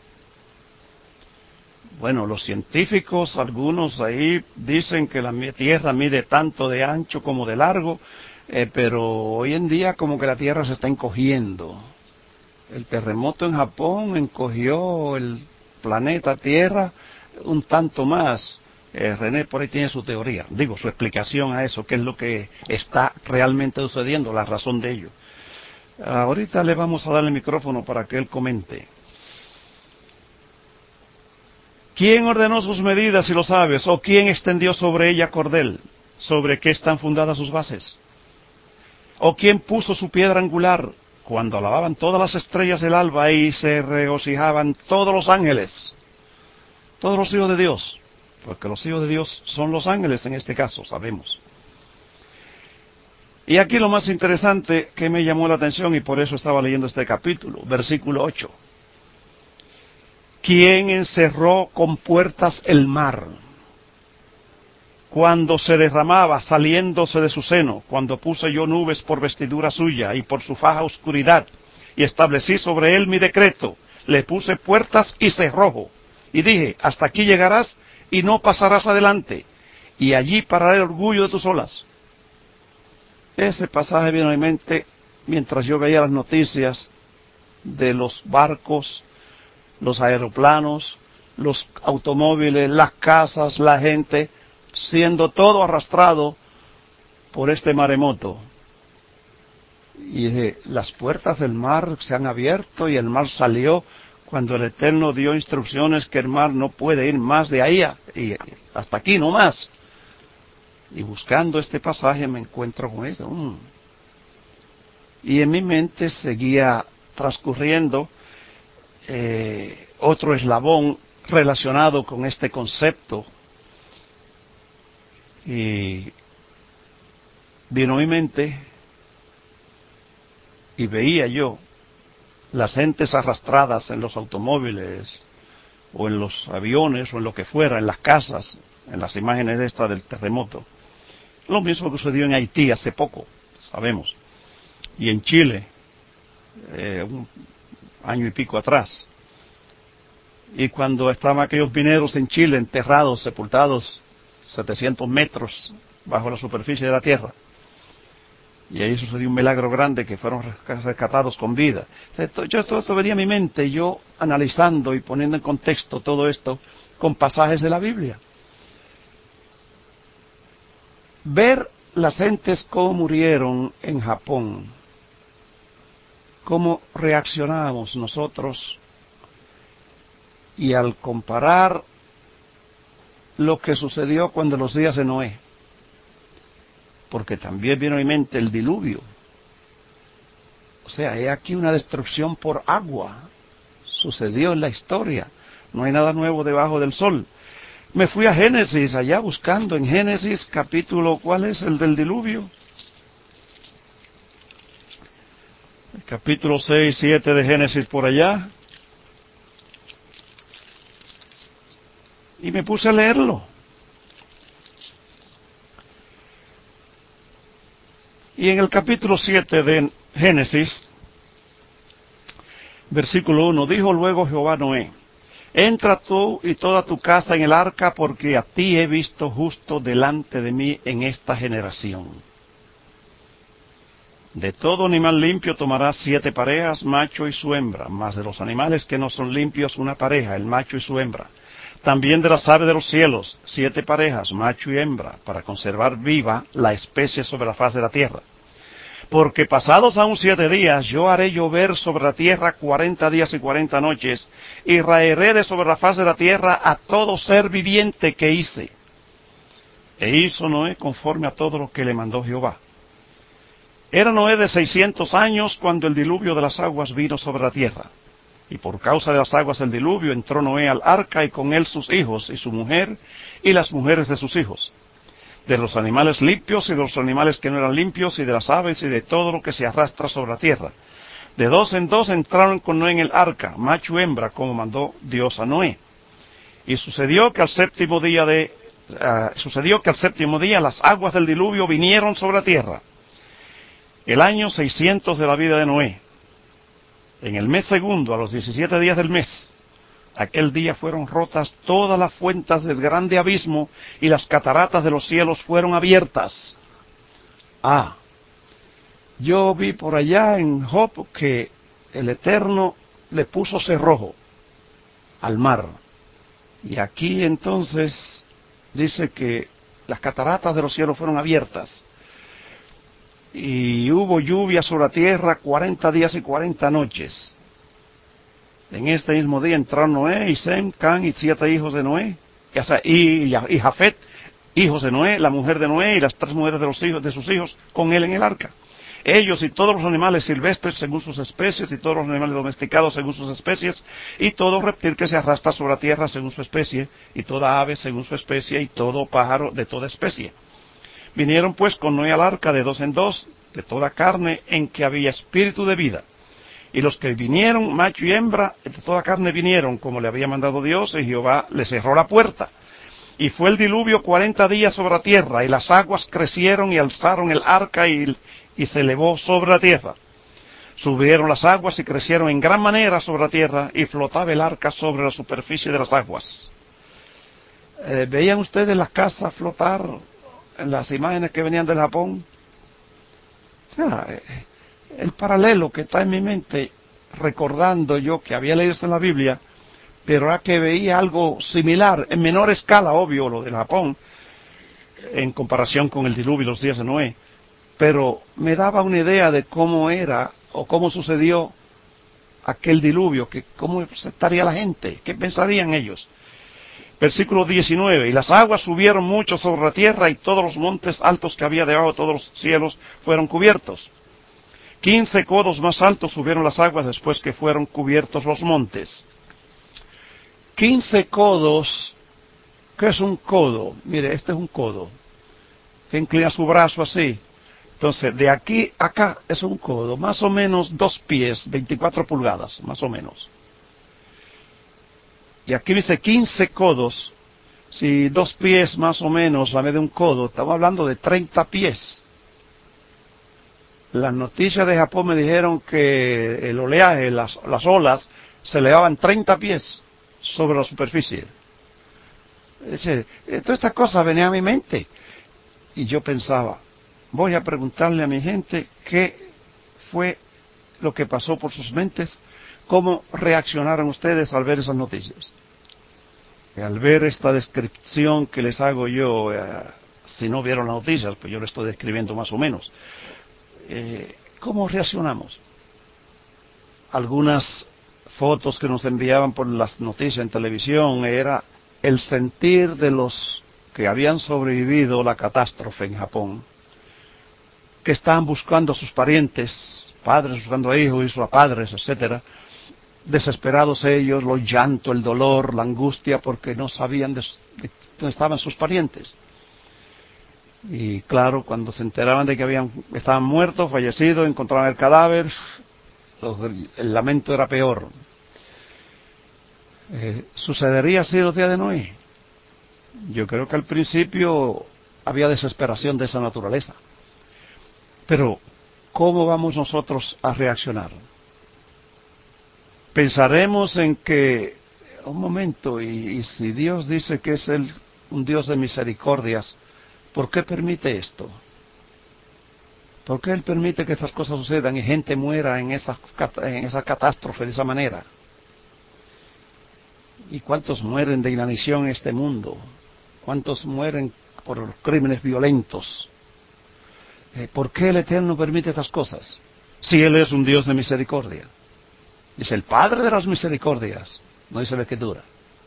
Bueno, los científicos, algunos ahí dicen que la tierra mide tanto de ancho como de largo, pero hoy en día como que la tierra se está encogiendo. El terremoto en Japón encogió el planeta Tierra un tanto más. René por ahí tiene su teoría, digo, su explicación a eso, qué es lo que está realmente sucediendo, la razón de ello. Ahorita le vamos a dar el micrófono para que él comente. ¿Quién ordenó sus medidas, si lo sabes? ¿O quién extendió sobre ella cordel? ¿Sobre qué están fundadas sus bases? ¿O quién puso su piedra angular? Cuando alababan todas las estrellas del alba y se regocijaban todos los ángeles, todos los hijos de Dios, porque los hijos de Dios son los ángeles en este caso, sabemos. Y aquí lo más interesante que me llamó la atención, y por eso estaba leyendo este capítulo, versículo 8. ¿Quién encerró con puertas el mar? Cuando se derramaba saliéndose de su seno, cuando puse yo nubes por vestidura suya y por su faja oscuridad, y establecí sobre él mi decreto, le puse puertas y cerrojo, y dije, hasta aquí llegarás y no pasarás adelante, y allí parará el orgullo de tus olas. Ese pasaje vino a mi mente mientras yo veía las noticias de los barcos, los aeroplanos, los automóviles, las casas, la gente. siendo todo arrastrado por este maremoto. Y las puertas del mar se han abierto y el mar salió cuando el Eterno dio instrucciones que el mar no puede ir más de ahí y hasta aquí no más. Y buscando este pasaje me encuentro con eso. Y en mi mente seguía transcurriendo otro eslabón relacionado con este concepto. Y vino a mi mente y veía yo las gentes arrastradas en los automóviles o en los aviones o en lo que fuera, en las casas, en las imágenes estas del terremoto. Lo mismo que sucedió en Haití hace poco, sabemos, y en Chile, un año y pico atrás. Y cuando estaban aquellos mineros en Chile enterrados, sepultados 700 metros bajo la superficie de la tierra, y ahí sucedió un milagro grande que fueron rescatados con vida. Todo esto venía a mi mente, yo analizando y poniendo en contexto todo esto con pasajes de la Biblia. Ver las gentes cómo murieron en Japón, cómo reaccionamos nosotros, y al comparar lo que sucedió cuando los días de Noé, porque también vino a mi mente el diluvio. O sea, he aquí una destrucción por agua. Sucedió en la historia. No hay nada nuevo debajo del sol. Me fui a Génesis, allá buscando en Génesis capítulo, ¿cuál es el del diluvio? El capítulo 6, 7 de Génesis por allá. Y me puse a leerlo. Y en el capítulo 7 de Génesis, versículo 1, dijo luego Jehová a Noé: entra tú y toda tu casa en el arca, porque a ti he visto justo delante de mí en esta generación. De todo animal limpio tomarás 7 parejas, macho y su hembra, mas de los animales que no son limpios una pareja, el macho y su hembra. También de las aves de los cielos, 7 parejas, macho y hembra, para conservar viva la especie sobre la faz de la tierra. Porque pasados aún 7 días, yo haré llover sobre la tierra 40 días y 40 noches, y raeré de sobre la faz de la tierra a todo ser viviente que hice. E hizo Noé conforme a todo lo que le mandó Jehová. Era Noé de 600 años cuando el diluvio de las aguas vino sobre la tierra. Y por causa de las aguas del diluvio entró Noé al arca, y con él sus hijos y su mujer y las mujeres de sus hijos. De los animales limpios y de los animales que no eran limpios, y de las aves y de todo lo que se arrastra sobre la tierra. De 2 en 2 entraron con Noé en el arca, macho y hembra, como mandó Dios a Noé. Y sucedió que al séptimo día las aguas del diluvio vinieron sobre la tierra. El año 600 de la vida de Noé. En el mes segundo, a los 17 días del mes, aquel día fueron rotas todas las fuentes del grande abismo, y las cataratas de los cielos fueron abiertas. Yo vi por allá en Job que el Eterno le puso cerrojo al mar. Y aquí entonces dice que las cataratas de los cielos fueron abiertas. Y hubo lluvia sobre la tierra 40 días y 40 noches. En este mismo día entraron Noé y Sem, Can y 7 hijos de Noé, y Jafet, hijos de Noé, la mujer de Noé y las 3 mujeres de sus hijos con él en el arca. Ellos y todos los animales silvestres según sus especies, y todos los animales domesticados según sus especies, y todo reptil que se arrastra sobre la tierra según su especie, y toda ave según su especie, y todo pájaro de toda especie. Vinieron pues con Noé al arca de 2 en 2, de toda carne en que había espíritu de vida. Y los que vinieron, macho y hembra, de toda carne vinieron, como le había mandado Dios, y Jehová le cerró la puerta. Y fue el diluvio 40 días sobre la tierra, y las aguas crecieron y alzaron el arca, y se elevó sobre la tierra. Subieron las aguas y crecieron en gran manera sobre la tierra, y flotaba el arca sobre la superficie de las aguas. ¿Veían ustedes las casas flotar en las imágenes que venían del Japón? O sea, el paralelo que está en mi mente, recordando yo que había leído esto en la Biblia, pero era que veía algo similar, en menor escala, obvio, lo del Japón, en comparación con el diluvio y los días de Noé, pero me daba una idea de cómo era o cómo sucedió aquel diluvio, que cómo estaría la gente, qué pensarían ellos. Versículo 19, y las aguas subieron mucho sobre la tierra y todos los montes altos que había debajo de todos los cielos fueron cubiertos. 15 codos más altos subieron las aguas después que fueron cubiertos los montes. 15 codos, ¿qué es un codo? Mire, este es un codo. Se inclina su brazo así. Entonces, de aquí a acá es un codo, más o menos 2 pies, 24 pulgadas, más o menos. Y aquí dice 15 codos. Si 2 pies más o menos, la media de un codo, estamos hablando de 30 pies. Las noticias de Japón me dijeron que el oleaje, las olas, se elevaban 30 pies sobre la superficie. Todas estas cosas venían a mi mente. Y yo pensaba, voy a preguntarle a mi gente qué fue lo que pasó por sus mentes, cómo reaccionaron ustedes al ver esas noticias. Al ver esta descripción que les hago yo, si no vieron las noticias, pues yo lo estoy describiendo más o menos. ¿Cómo reaccionamos? Algunas fotos que nos enviaban por las noticias en televisión era el sentir de los que habían sobrevivido la catástrofe en Japón, que estaban buscando a sus parientes, padres buscando a hijos, hijos a padres, etcétera, desesperados ellos, los llantos, el dolor, la angustia, porque no sabían de dónde estaban sus parientes. Y claro, cuando se enteraban de que estaban muertos, fallecidos, encontraban el cadáver, el lamento era peor. ¿Sucedería así los días de Noé? Yo creo que al principio había desesperación de esa naturaleza. Pero, ¿cómo vamos nosotros a reaccionar? Pensaremos en que, un momento, y si Dios dice que es un Dios de misericordias, ¿por qué permite esto? ¿Por qué Él permite que estas cosas sucedan y gente muera en esa catástrofe de esa manera? ¿Y cuántos mueren de inanición en este mundo? ¿Cuántos mueren por crímenes violentos? ¿Por qué el Eterno permite estas cosas? Si Él es un Dios de misericordia. Es el Padre de las misericordias, no dice la Escritura.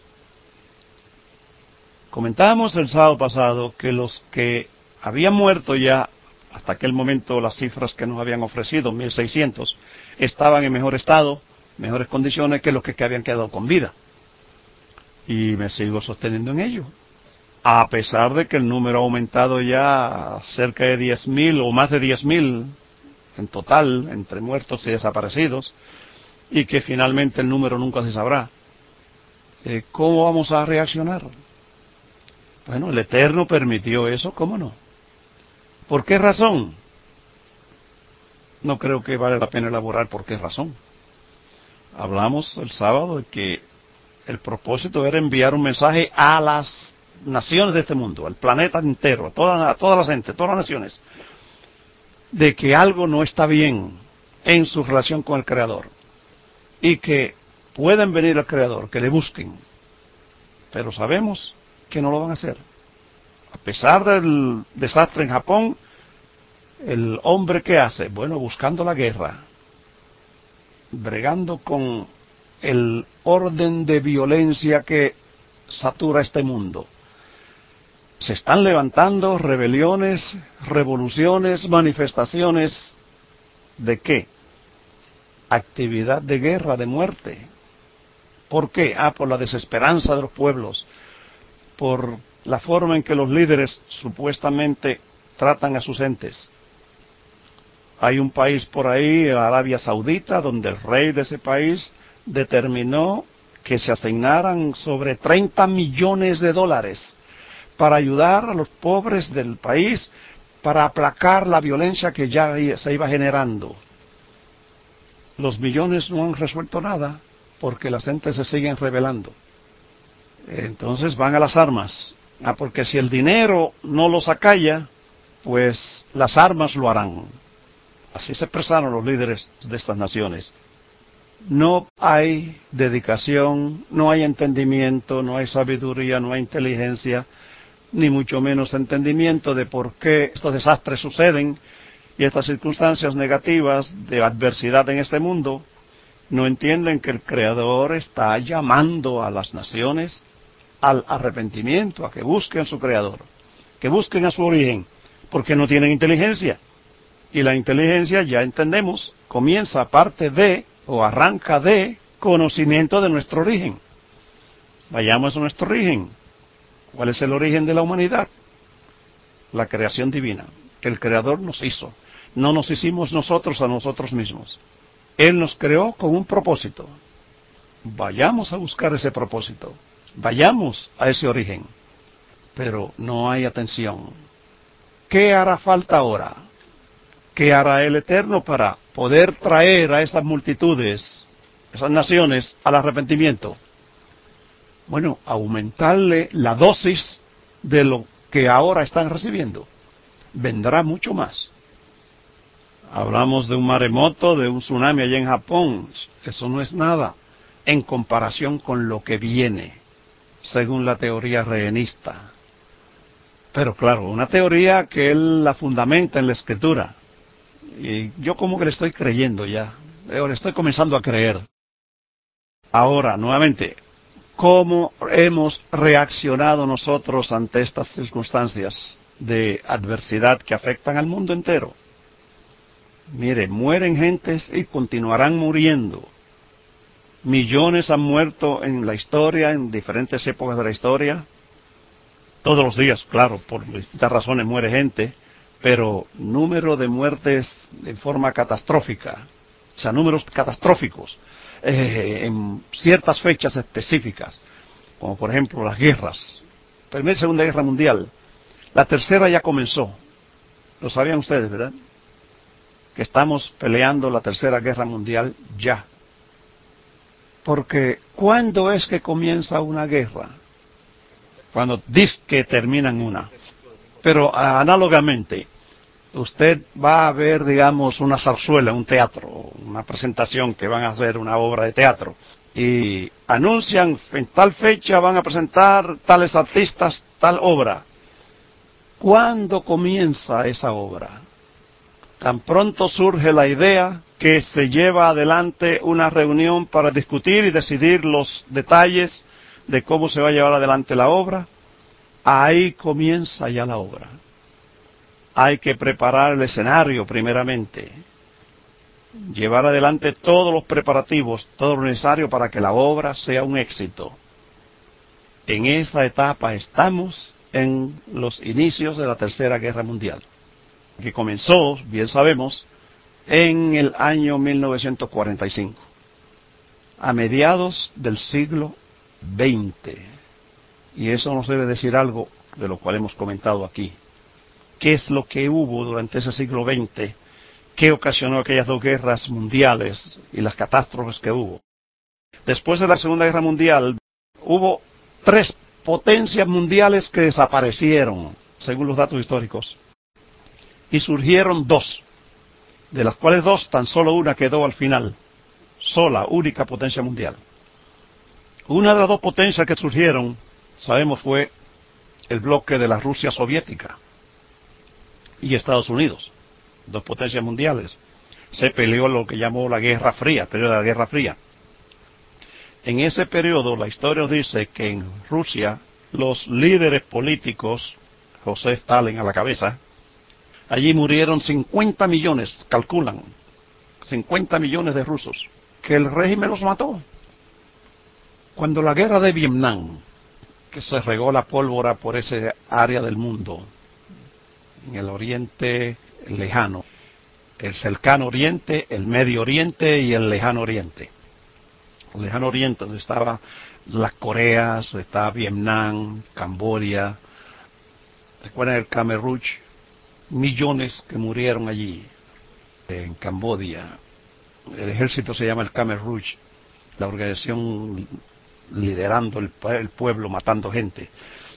Comentábamos el sábado pasado que los que habían muerto ya, hasta aquel momento las cifras que nos habían ofrecido, 1.600, estaban en mejor estado, mejores condiciones que los que habían quedado con vida. Y me sigo sosteniendo en ello. A pesar de que el número ha aumentado ya a cerca de 10.000 o más de 10.000 en total, entre muertos y desaparecidos, y que finalmente el número nunca se sabrá. ¿Cómo vamos a reaccionar? Bueno, el Eterno permitió eso, ¿cómo no? ¿Por qué razón? No creo que vale la pena elaborar por qué razón. Hablamos el sábado de que el propósito era enviar un mensaje a las naciones de este mundo, al planeta entero, a todas las entes, todas las naciones, de que algo no está bien en su relación con el Creador y que pueden venir al Creador, que le busquen, pero sabemos que no lo van a hacer. A pesar del desastre en Japón, el hombre ¿qué hace? Bueno, buscando la guerra, bregando con el orden de violencia que satura este mundo. Se están levantando rebeliones, revoluciones, manifestaciones ¿de qué? Actividad de guerra, de muerte. ¿Por qué? Por la desesperanza de los pueblos, por la forma en que los líderes supuestamente tratan a sus entes. Hay un país por ahí, Arabia Saudita, donde el rey de ese país determinó que se asignaran sobre 30 millones de dólares para ayudar a los pobres del país, para aplacar la violencia que ya se iba generando. Los millones no han resuelto nada, porque las gentes se siguen rebelando. Entonces van a las armas. Porque si el dinero no los acalla, pues las armas lo harán. Así se expresaron los líderes de estas naciones. No hay dedicación, no hay entendimiento, no hay sabiduría, no hay inteligencia ni mucho menos entendimiento de por qué estos desastres suceden y estas circunstancias negativas de adversidad en este mundo. No entienden que el Creador está llamando a las naciones al arrepentimiento, a que busquen a su Creador, que busquen a su origen, porque no tienen inteligencia. Y la inteligencia, ya entendemos, comienza parte de, o arranca de, conocimiento de nuestro origen. Vayamos a nuestro origen. ¿Cuál es el origen de la humanidad? La creación divina, que el Creador nos hizo. No nos hicimos nosotros a nosotros mismos. Él nos creó con un propósito. Vayamos a buscar ese propósito. Vayamos a ese origen. Pero no hay atención. ¿Qué hará falta ahora? ¿Qué hará el Eterno para poder traer a esas multitudes, esas naciones, al arrepentimiento? Bueno, aumentarle la dosis de lo que ahora están recibiendo. Vendrá mucho más. Hablamos de un maremoto, de un tsunami allá en Japón. Eso no es nada en comparación con lo que viene, según la teoría rehenista. Pero claro, una teoría que él la fundamenta en la Escritura. Y yo como que le estoy creyendo ya. Le estoy comenzando a creer. Ahora, nuevamente, ¿cómo hemos reaccionado nosotros ante estas circunstancias de adversidad que afectan al mundo entero? Mire, mueren gentes y continuarán muriendo. Millones han muerto en la historia, en diferentes épocas de la historia. Todos los días, claro, por distintas razones muere gente, pero número de muertes de forma catastrófica, o sea, números catastróficos, en ciertas fechas específicas, como por ejemplo las guerras, Primera y Segunda Guerra Mundial. La tercera ya comenzó, lo sabían ustedes, ¿verdad? Que estamos peleando la Tercera Guerra Mundial ya. Porque ¿cuándo es que comienza una guerra? Cuando dice que terminan una. Pero análogamente, usted va a ver, digamos, una zarzuela, un teatro, una presentación que van a hacer una obra de teatro. Y anuncian, en tal fecha van a presentar tales artistas, tal obra. ¿Cuándo comienza esa obra? Tan pronto surge la idea que se lleva adelante una reunión para discutir y decidir los detalles de cómo se va a llevar adelante la obra, ahí comienza ya la obra. Hay que preparar el escenario primeramente, llevar adelante todos los preparativos, todo lo necesario para que la obra sea un éxito. En esa etapa estamos en los inicios de la Tercera Guerra Mundial, que comenzó, bien sabemos, en el año 1945, a mediados del siglo XX. Y eso nos debe decir algo de lo cual hemos comentado aquí. ¿Qué es lo que hubo durante ese siglo XX? ¿Qué ocasionó aquellas dos guerras mundiales y las catástrofes que hubo? Después de la Segunda Guerra Mundial, hubo 3 potencias mundiales que desaparecieron, según los datos históricos. Y surgieron 2, de las cuales 2, tan solo una quedó al final. Sola, única potencia mundial. Una de las 2 potencias que surgieron, sabemos, fue el bloque de la Rusia soviética y Estados Unidos, 2 potencias mundiales. Se peleó lo que llamó la Guerra Fría, el periodo de la Guerra Fría. En ese periodo, la historia nos dice que en Rusia, los líderes políticos, José Stalin a la cabeza, allí murieron 50 millones, calculan, 50 millones de rusos, que el régimen los mató. Cuando la guerra de Vietnam, que se regó la pólvora por ese área del mundo, en el Oriente lejano, el cercano Oriente, el Medio Oriente y el lejano Oriente. El lejano Oriente, donde estaban las Coreas, estaba Vietnam, Camboya. ¿Recuerdan el Khmer Rouge? Millones que murieron allí, en Camboya. El ejército se llama el Khmer Rouge, la organización liderando el pueblo, matando gente.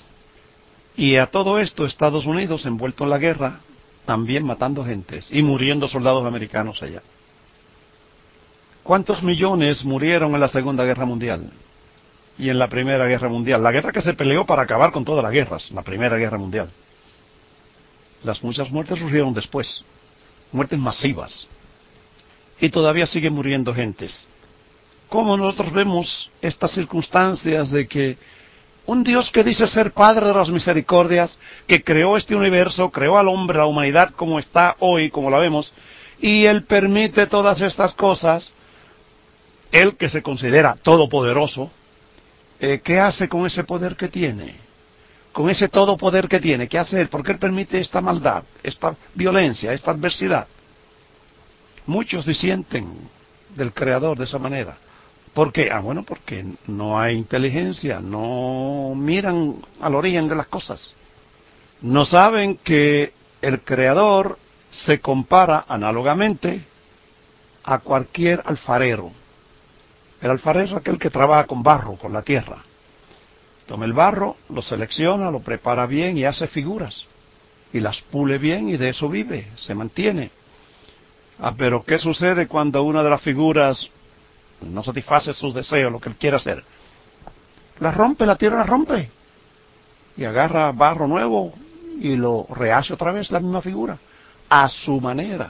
Y a todo esto, Estados Unidos, envuelto en la guerra, también matando gentes y muriendo soldados americanos allá. ¿Cuántos millones murieron en la Segunda Guerra Mundial? y en la Primera Guerra Mundial. La guerra que se peleó para acabar con todas las guerras, la Primera Guerra Mundial. Las muchas muertes surgieron después, muertes masivas. Y todavía sigue muriendo gentes. ¿Cómo nosotros vemos estas circunstancias de que un Dios que dice ser Padre de las misericordias, que creó este universo, creó al hombre, la humanidad como está hoy, como la vemos, y Él permite todas estas cosas, Él que se considera todopoderoso, ¿qué hace con ese poder que tiene? Con ese todo poder que tiene, ¿qué hace Él? ¿Por qué Él permite esta maldad, esta violencia, esta adversidad? Muchos disienten del Creador de esa manera. ¿Por qué? Bueno, porque no hay inteligencia, no miran al origen de las cosas. No saben que el Creador se compara análogamente a cualquier alfarero. El alfarero es aquel que trabaja con barro, con la tierra. Toma el barro, lo selecciona, lo prepara bien y hace figuras. Y las pule bien y de eso vive, se mantiene. Pero ¿qué sucede cuando una de las figuras no satisface sus deseos, lo que él quiere hacer? La rompe, la tierra la rompe. Y agarra barro nuevo y lo rehace otra vez la misma figura, a su manera.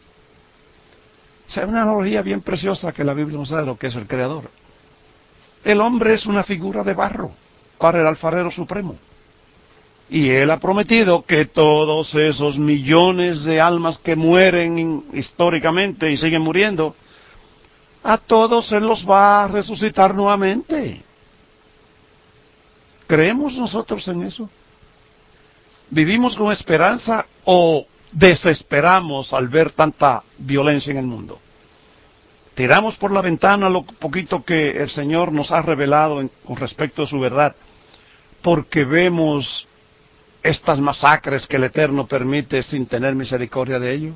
O sea, una analogía bien preciosa que la Biblia nos da de lo que es el Creador. El hombre es una figura de barro para el alfarero supremo. Y Él ha prometido que todos esos millones de almas que mueren históricamente y siguen muriendo, a todos Él los va a resucitar nuevamente. ¿Creemos nosotros en eso? ¿Vivimos con esperanza o desesperamos al ver tanta violencia en el mundo? ¿Tiramos por la ventana lo poquito que el Señor nos ha revelado con respecto a su verdad, porque vemos estas masacres que el Eterno permite sin tener misericordia de ello?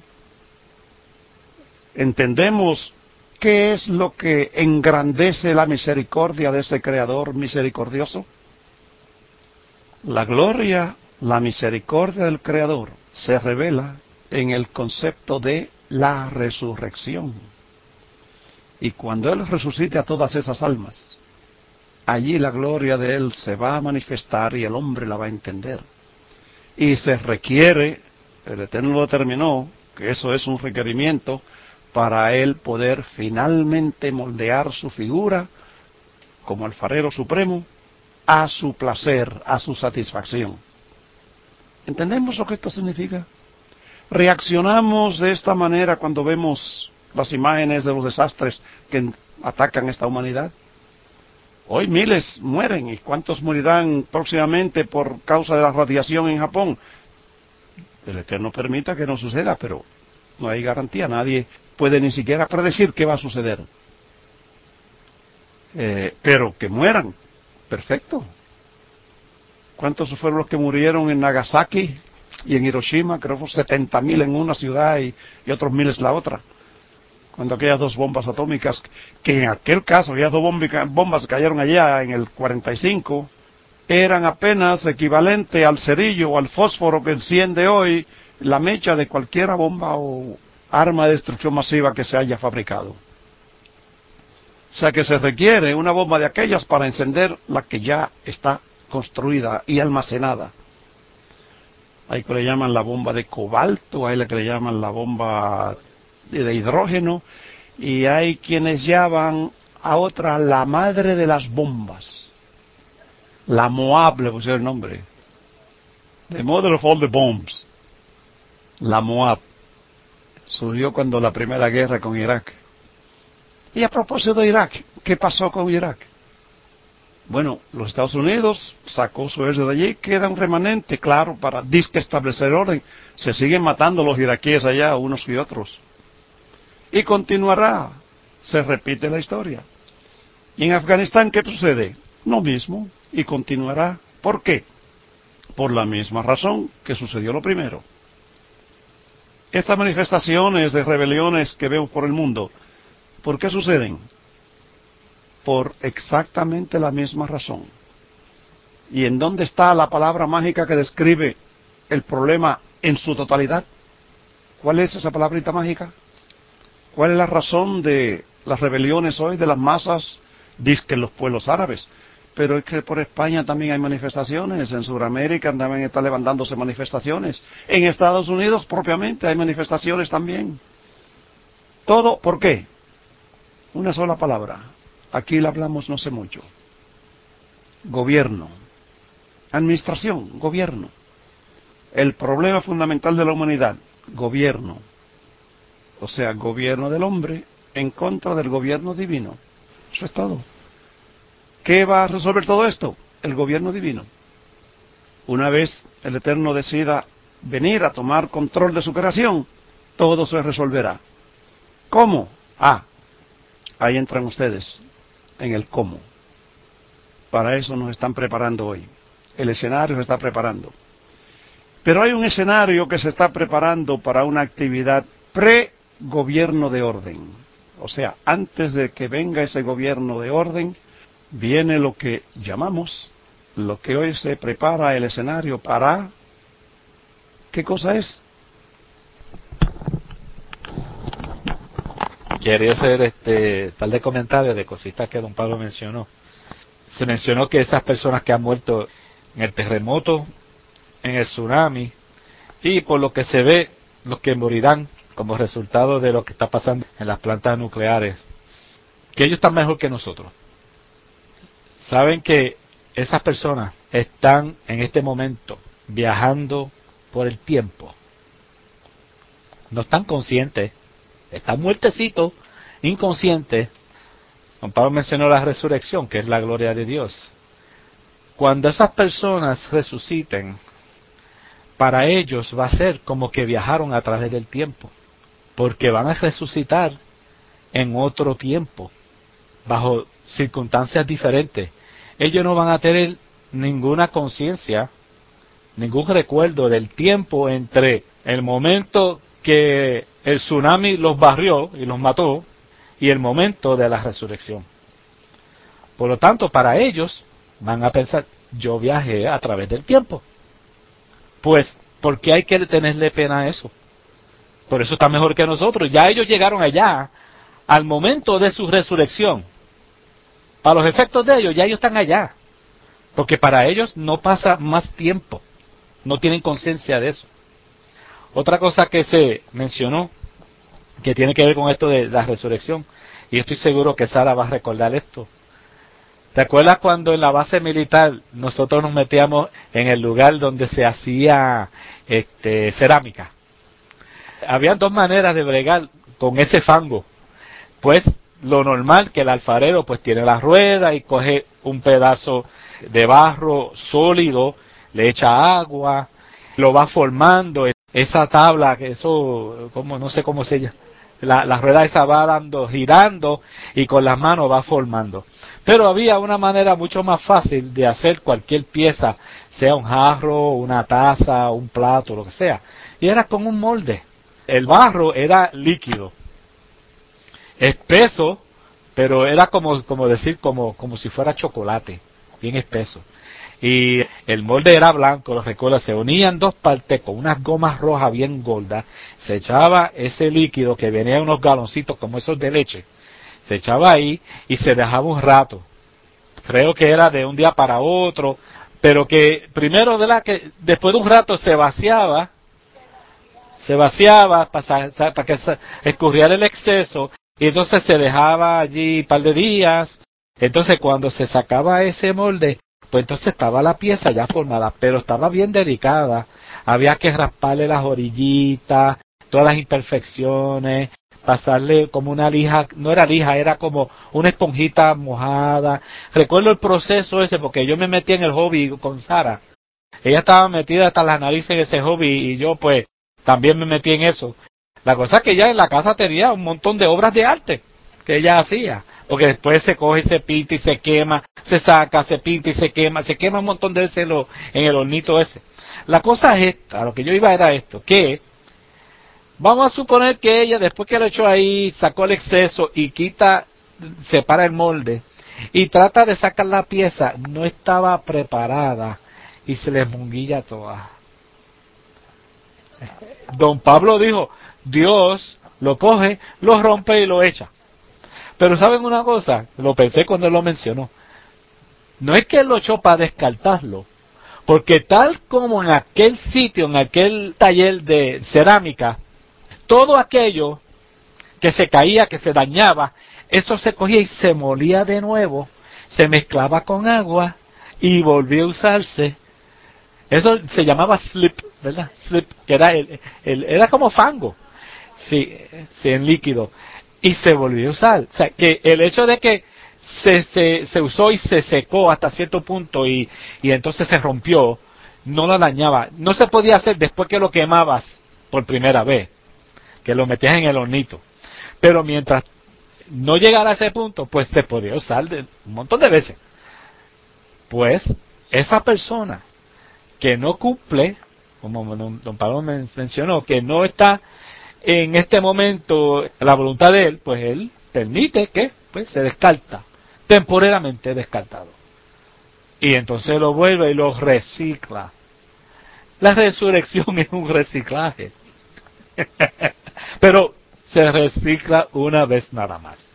¿Entendemos qué es lo que engrandece la misericordia de ese Creador misericordioso? La gloria, la misericordia del Creador se revela en el concepto de la resurrección. Y cuando Él resucite a todas esas almas, allí la gloria de Él se va a manifestar y el hombre la va a entender. Y se requiere, el Eterno lo determinó, que eso es un requerimiento para Él poder finalmente moldear su figura como alfarero supremo a su placer, a su satisfacción. ¿Entendemos lo que esto significa? ¿Reaccionamos de esta manera cuando vemos las imágenes de los desastres que atacan esta humanidad? Hoy miles mueren, ¿y cuántos morirán próximamente por causa de la radiación en Japón? El Eterno permita que no suceda, pero no hay garantía, nadie puede ni siquiera predecir qué va a suceder. Pero que mueran, perfecto. ¿Cuántos fueron los que murieron en Nagasaki y en Hiroshima? Creo que fueron 70.000 en una ciudad y otros miles en la otra. Cuando aquellas dos bombas atómicas, que en aquel caso, aquellas dos bombas que cayeron allá en el 45, eran apenas equivalente al cerillo o al fósforo que enciende hoy la mecha de cualquier bomba o arma de destrucción masiva que se haya fabricado. O sea que se requiere una bomba de aquellas para encender la que ya está construida y almacenada. Hay que le llaman la bomba de cobalto, hay que le llaman la bomba de hidrógeno, y hay quienes llaman a otra la madre de las bombas. La Moab le pusieron el nombre. The mother of all the bombs. La Moab. Surgió cuando la primera guerra con Irak. Y a propósito de Irak, ¿qué pasó con Irak? Bueno, los Estados Unidos sacó su ejército de allí, queda un remanente, claro, para disque establecer orden. Se siguen matando los iraquíes allá, unos y otros. Y continuará, se repite la historia. ¿Y en Afganistán qué sucede? Lo mismo, y continuará. ¿Por qué? Por la misma razón que sucedió lo primero. Estas manifestaciones de rebeliones que vemos por el mundo, ¿por qué suceden? Por exactamente la misma razón. ¿Y en dónde está la palabra mágica que describe el problema en su totalidad? ¿Cuál es esa palabrita mágica? ¿Cuál es la razón de las rebeliones hoy de las masas? Dizque los pueblos árabes. Pero es que por España también hay manifestaciones, en Sudamérica también están levantándose manifestaciones, en Estados Unidos propiamente hay manifestaciones también. Todo, ¿por qué? Una sola palabra, aquí la hablamos no sé mucho. Gobierno, administración, gobierno. El problema fundamental de la humanidad, gobierno. O sea, gobierno del hombre en contra del gobierno divino. Eso es todo. ¿Qué va a resolver todo esto? El gobierno divino. Una vez el Eterno decida venir a tomar control de su creación, todo se resolverá. ¿Cómo? Ahí entran ustedes, en el cómo. Para eso nos están preparando hoy. El escenario se está preparando. Pero hay un escenario que se está preparando para una actividad pre-gobierno de orden. O sea, antes de que venga ese gobierno de orden, viene lo que llamamos, lo que hoy se prepara el escenario para... ¿Qué cosa es? Quería hacer tal de comentarios de cositas que don Pablo mencionó. Se mencionó que esas personas que han muerto en el terremoto, en el tsunami, y por lo que se ve, los que morirán como resultado de lo que está pasando en las plantas nucleares, que ellos están mejor que nosotros. Saben que esas personas están en este momento viajando por el tiempo. No están conscientes, están muertecitos, inconscientes. Don Pablo mencionó la resurrección, que es la gloria de Dios. Cuando esas personas resuciten, para ellos va a ser como que viajaron a través del tiempo, porque van a resucitar en otro tiempo, bajo circunstancias diferentes. Ellos no van a tener ninguna conciencia, ningún recuerdo del tiempo entre el momento que el tsunami los barrió y los mató y el momento de la resurrección. Por lo tanto, para ellos van a pensar, yo viajé a través del tiempo. Pues, ¿por qué hay que tenerle pena a eso? Por eso está mejor que nosotros. Ya ellos llegaron allá al momento de su resurrección. Para los efectos de ellos, ya ellos están allá. Porque para ellos no pasa más tiempo. No tienen conciencia de eso. Otra cosa que se mencionó, que tiene que ver con esto de la resurrección, y estoy seguro que Sara va a recordar esto. ¿Te acuerdas cuando en la base militar nosotros nos metíamos en el lugar donde se hacía cerámica? Habían dos maneras de bregar con ese fango. Pues lo normal, que el alfarero pues tiene la rueda y coge un pedazo de barro sólido, le echa agua, lo va formando, esa tabla, que eso, como no sé cómo se llama, la rueda esa va dando, girando y con las manos va formando. Pero había una manera mucho más fácil de hacer cualquier pieza, sea un jarro, una taza, un plato, lo que sea, y era con un molde. El barro era líquido, espeso, pero era como decir, como si fuera chocolate, bien espeso. Y el molde era blanco, lo recuerdo, se unían dos partes con unas gomas rojas bien gordas, se echaba ese líquido que venía en unos galoncitos como esos de leche, se echaba ahí y se dejaba un rato. Creo que era de un día para otro, pero que primero, ¿verdad?, que después de un rato se vaciaba para que escurriera el exceso, y entonces se dejaba allí un par de días. Entonces cuando se sacaba ese molde, pues entonces estaba la pieza ya formada, pero estaba bien delicada. Había que rasparle las orillitas, todas las imperfecciones, pasarle como una lija, no era lija, era como una esponjita mojada. Recuerdo el proceso ese porque yo me metí en el hobby con Sara. Ella estaba metida hasta las narices en ese hobby y yo pues también me metí en eso. La cosa es que ella en la casa tenía un montón de obras de arte que ella hacía, porque después se coge y se pinta y se quema, se saca, se pinta y se quema un montón de veces en el hornito ese. La cosa es esta, a lo que yo iba era esto, que vamos a suponer que ella después que lo echó ahí, sacó el exceso y separa el molde y trata de sacar la pieza, no estaba preparada y se le munguilla toda. Don Pablo dijo, Dios lo coge, lo rompe y lo echa. Pero ¿saben una cosa? Lo pensé cuando él lo mencionó. no es que él lo echó para descartarlo, porque tal como en aquel sitio, en aquel taller de cerámica, todo aquello que se caía, que se dañaba, eso se cogía y se molía de nuevo, se mezclaba con agua y volvía a usarse. Eso se llamaba slip, ¿verdad? Slip, que era era como fango, sí, sí, en líquido, y se volvió a usar. O sea, que el hecho de que se usó y se secó hasta cierto punto y entonces se rompió, no lo dañaba. No se podía hacer después que lo quemabas por primera vez, que lo metías en el hornito. Pero mientras no llegara a ese punto, pues se podía usar un montón de veces. Pues esa persona que no cumple, como don Pablo mencionó, que no está en este momento la voluntad de él, pues él permite que pues se descarta, temporalmente descartado. Y entonces lo vuelve y lo recicla. La resurrección es un reciclaje. Pero se recicla una vez nada más.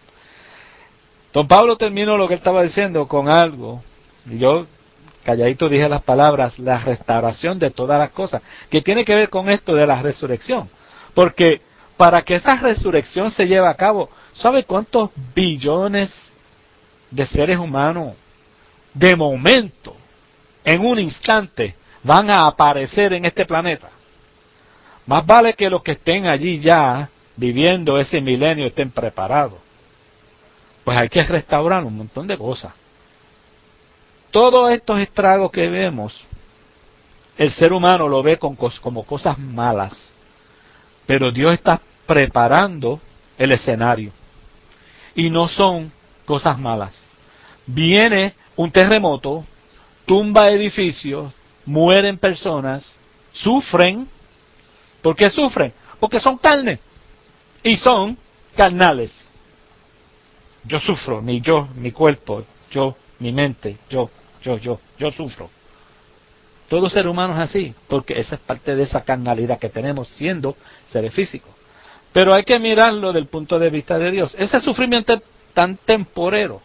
Don Pablo terminó lo que él estaba diciendo con algo, y yo calladito dije las palabras, la restauración de todas las cosas, que tiene que ver con esto de la resurrección. Porque para que esa resurrección se lleve a cabo, ¿sabe cuántos billones de seres humanos de momento, en un instante, van a aparecer en este planeta? Más vale que los que estén allí ya viviendo ese milenio estén preparados. Pues hay que restaurar un montón de cosas. Todos estos estragos que vemos, el ser humano lo ve como cosas malas. Pero Dios está preparando el escenario. Y no son cosas malas. Viene un terremoto, tumba edificios, mueren personas, sufren. ¿Por qué sufren? Porque son carne. Y son carnales. Yo sufro, mi cuerpo, mi mente, yo sufro. Todo ser humano es así, porque esa es parte de esa carnalidad que tenemos siendo seres físicos. Pero hay que mirarlo del punto de vista de Dios. Ese sufrimiento es tan temporero,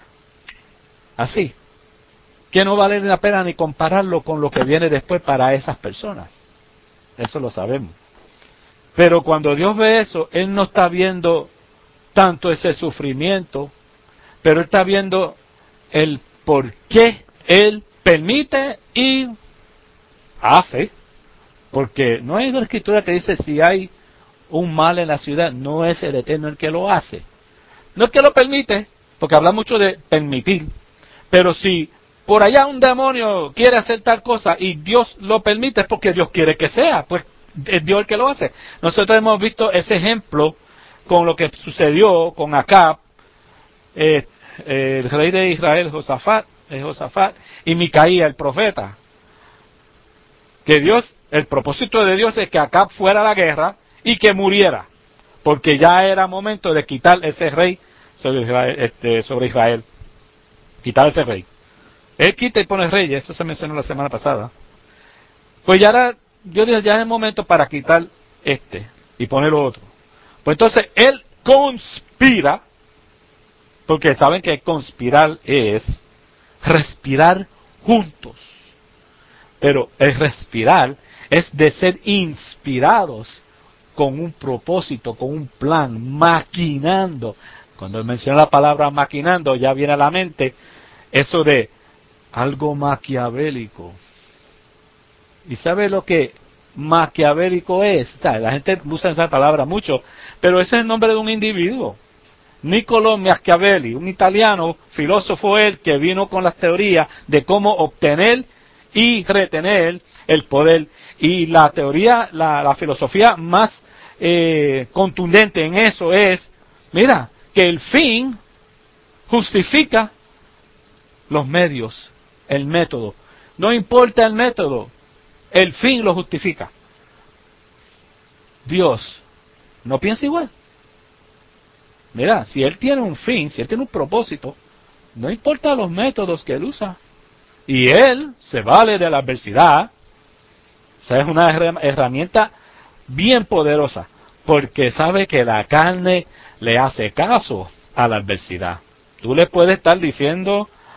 así, que no vale la pena ni compararlo con lo que viene después para esas personas. Eso lo sabemos. Pero cuando Dios ve eso, Él no está viendo tanto ese sufrimiento, pero Él está viendo el por qué Él permite y hace. Porque no hay una escritura que dice si hay un mal en la ciudad, no es el Eterno el que lo hace. No es que lo permite, porque habla mucho de permitir, pero si por allá un demonio quiere hacer tal cosa y Dios lo permite, es porque Dios quiere que sea, pues es Dios el que lo hace. Nosotros hemos visto ese ejemplo con lo que sucedió con Acab, el rey de Israel, Josafat, y Micaía, el profeta. Que Dios, el propósito de Dios es que Acab fuera a la guerra y que muriera, porque ya era momento de quitar ese rey sobre Israel, quitar ese rey. Él quita y pone reyes, eso se mencionó la semana pasada. Pues yo dije, ya es el momento para quitar y poner otro. Pues entonces él conspira, porque saben que conspirar es respirar juntos. Pero el respirar es de ser inspirados con un propósito, con un plan, maquinando. Cuando menciona la palabra maquinando, ya viene a la mente eso de algo maquiavélico. ¿Y sabe lo que maquiavélico es? La gente usa esa palabra mucho, pero ese es el nombre de un individuo. Niccolò Machiavelli, un italiano filósofo él que vino con las teorías de cómo obtener y retener el poder. Y la teoría, la filosofía más contundente en eso es, mira, que el fin justifica los medios, el método. No importa el método, el fin lo justifica. Dios no piensa igual. Mira, si Él tiene un fin, si Él tiene un propósito, no importa los métodos que Él usa. Y Él se vale de la adversidad. O sea, es una herramienta bien poderosa, porque sabe que la carne le hace caso a la adversidad. Tú le puedes estar diciendo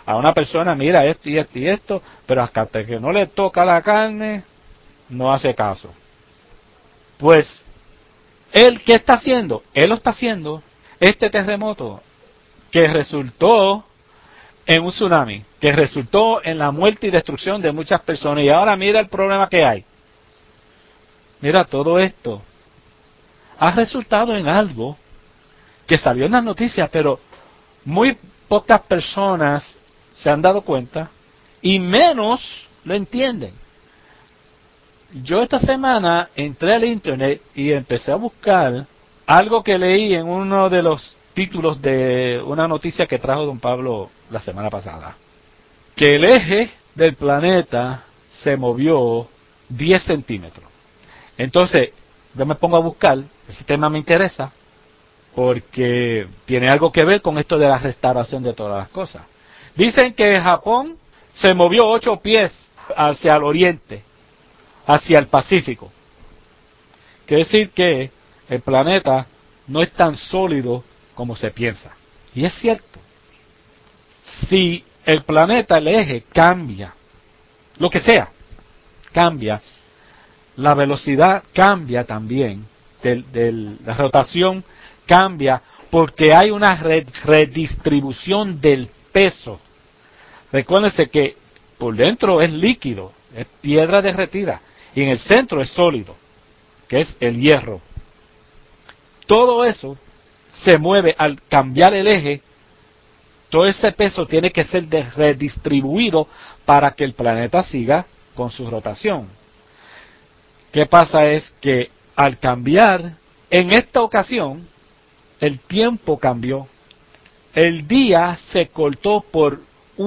a una persona, mira esto y esto y esto, pero hasta que no le toca la carne, no hace caso. Pues, ¿él qué está haciendo? Él lo está haciendo, este terremoto, que resultó en un tsunami, que resultó en la muerte y destrucción de muchas personas. Y ahora mira el problema que hay. Mira, todo esto ha resultado en algo que salió en las noticias, pero muy pocas personas se han dado cuenta y menos lo entienden. Yo esta semana entré al internet y empecé a buscar algo que leí en uno de los títulos de una noticia que trajo don Pablo la semana pasada. Que el eje del planeta se movió 10 centímetros. Entonces, yo me pongo a buscar, ese tema me interesa, porque tiene algo que ver con esto de la restauración de todas las cosas. Dicen que Japón se movió 8 pies hacia el oriente, hacia el Pacífico. Quiere decir que el planeta no es tan sólido como se piensa. Y es cierto. Si el planeta, el eje, cambia, lo que sea, cambia, la velocidad cambia también, la rotación cambia, porque hay una redistribución del peso. Recuérdense que por dentro es líquido, es piedra derretida, y en el centro es sólido, que es el hierro. Todo eso se mueve al cambiar el eje. Todo ese peso tiene que ser redistribuido para que el planeta siga con su rotación. ¿Qué pasa? Es que al cambiar, en esta ocasión, el tiempo cambió. El día se cortó por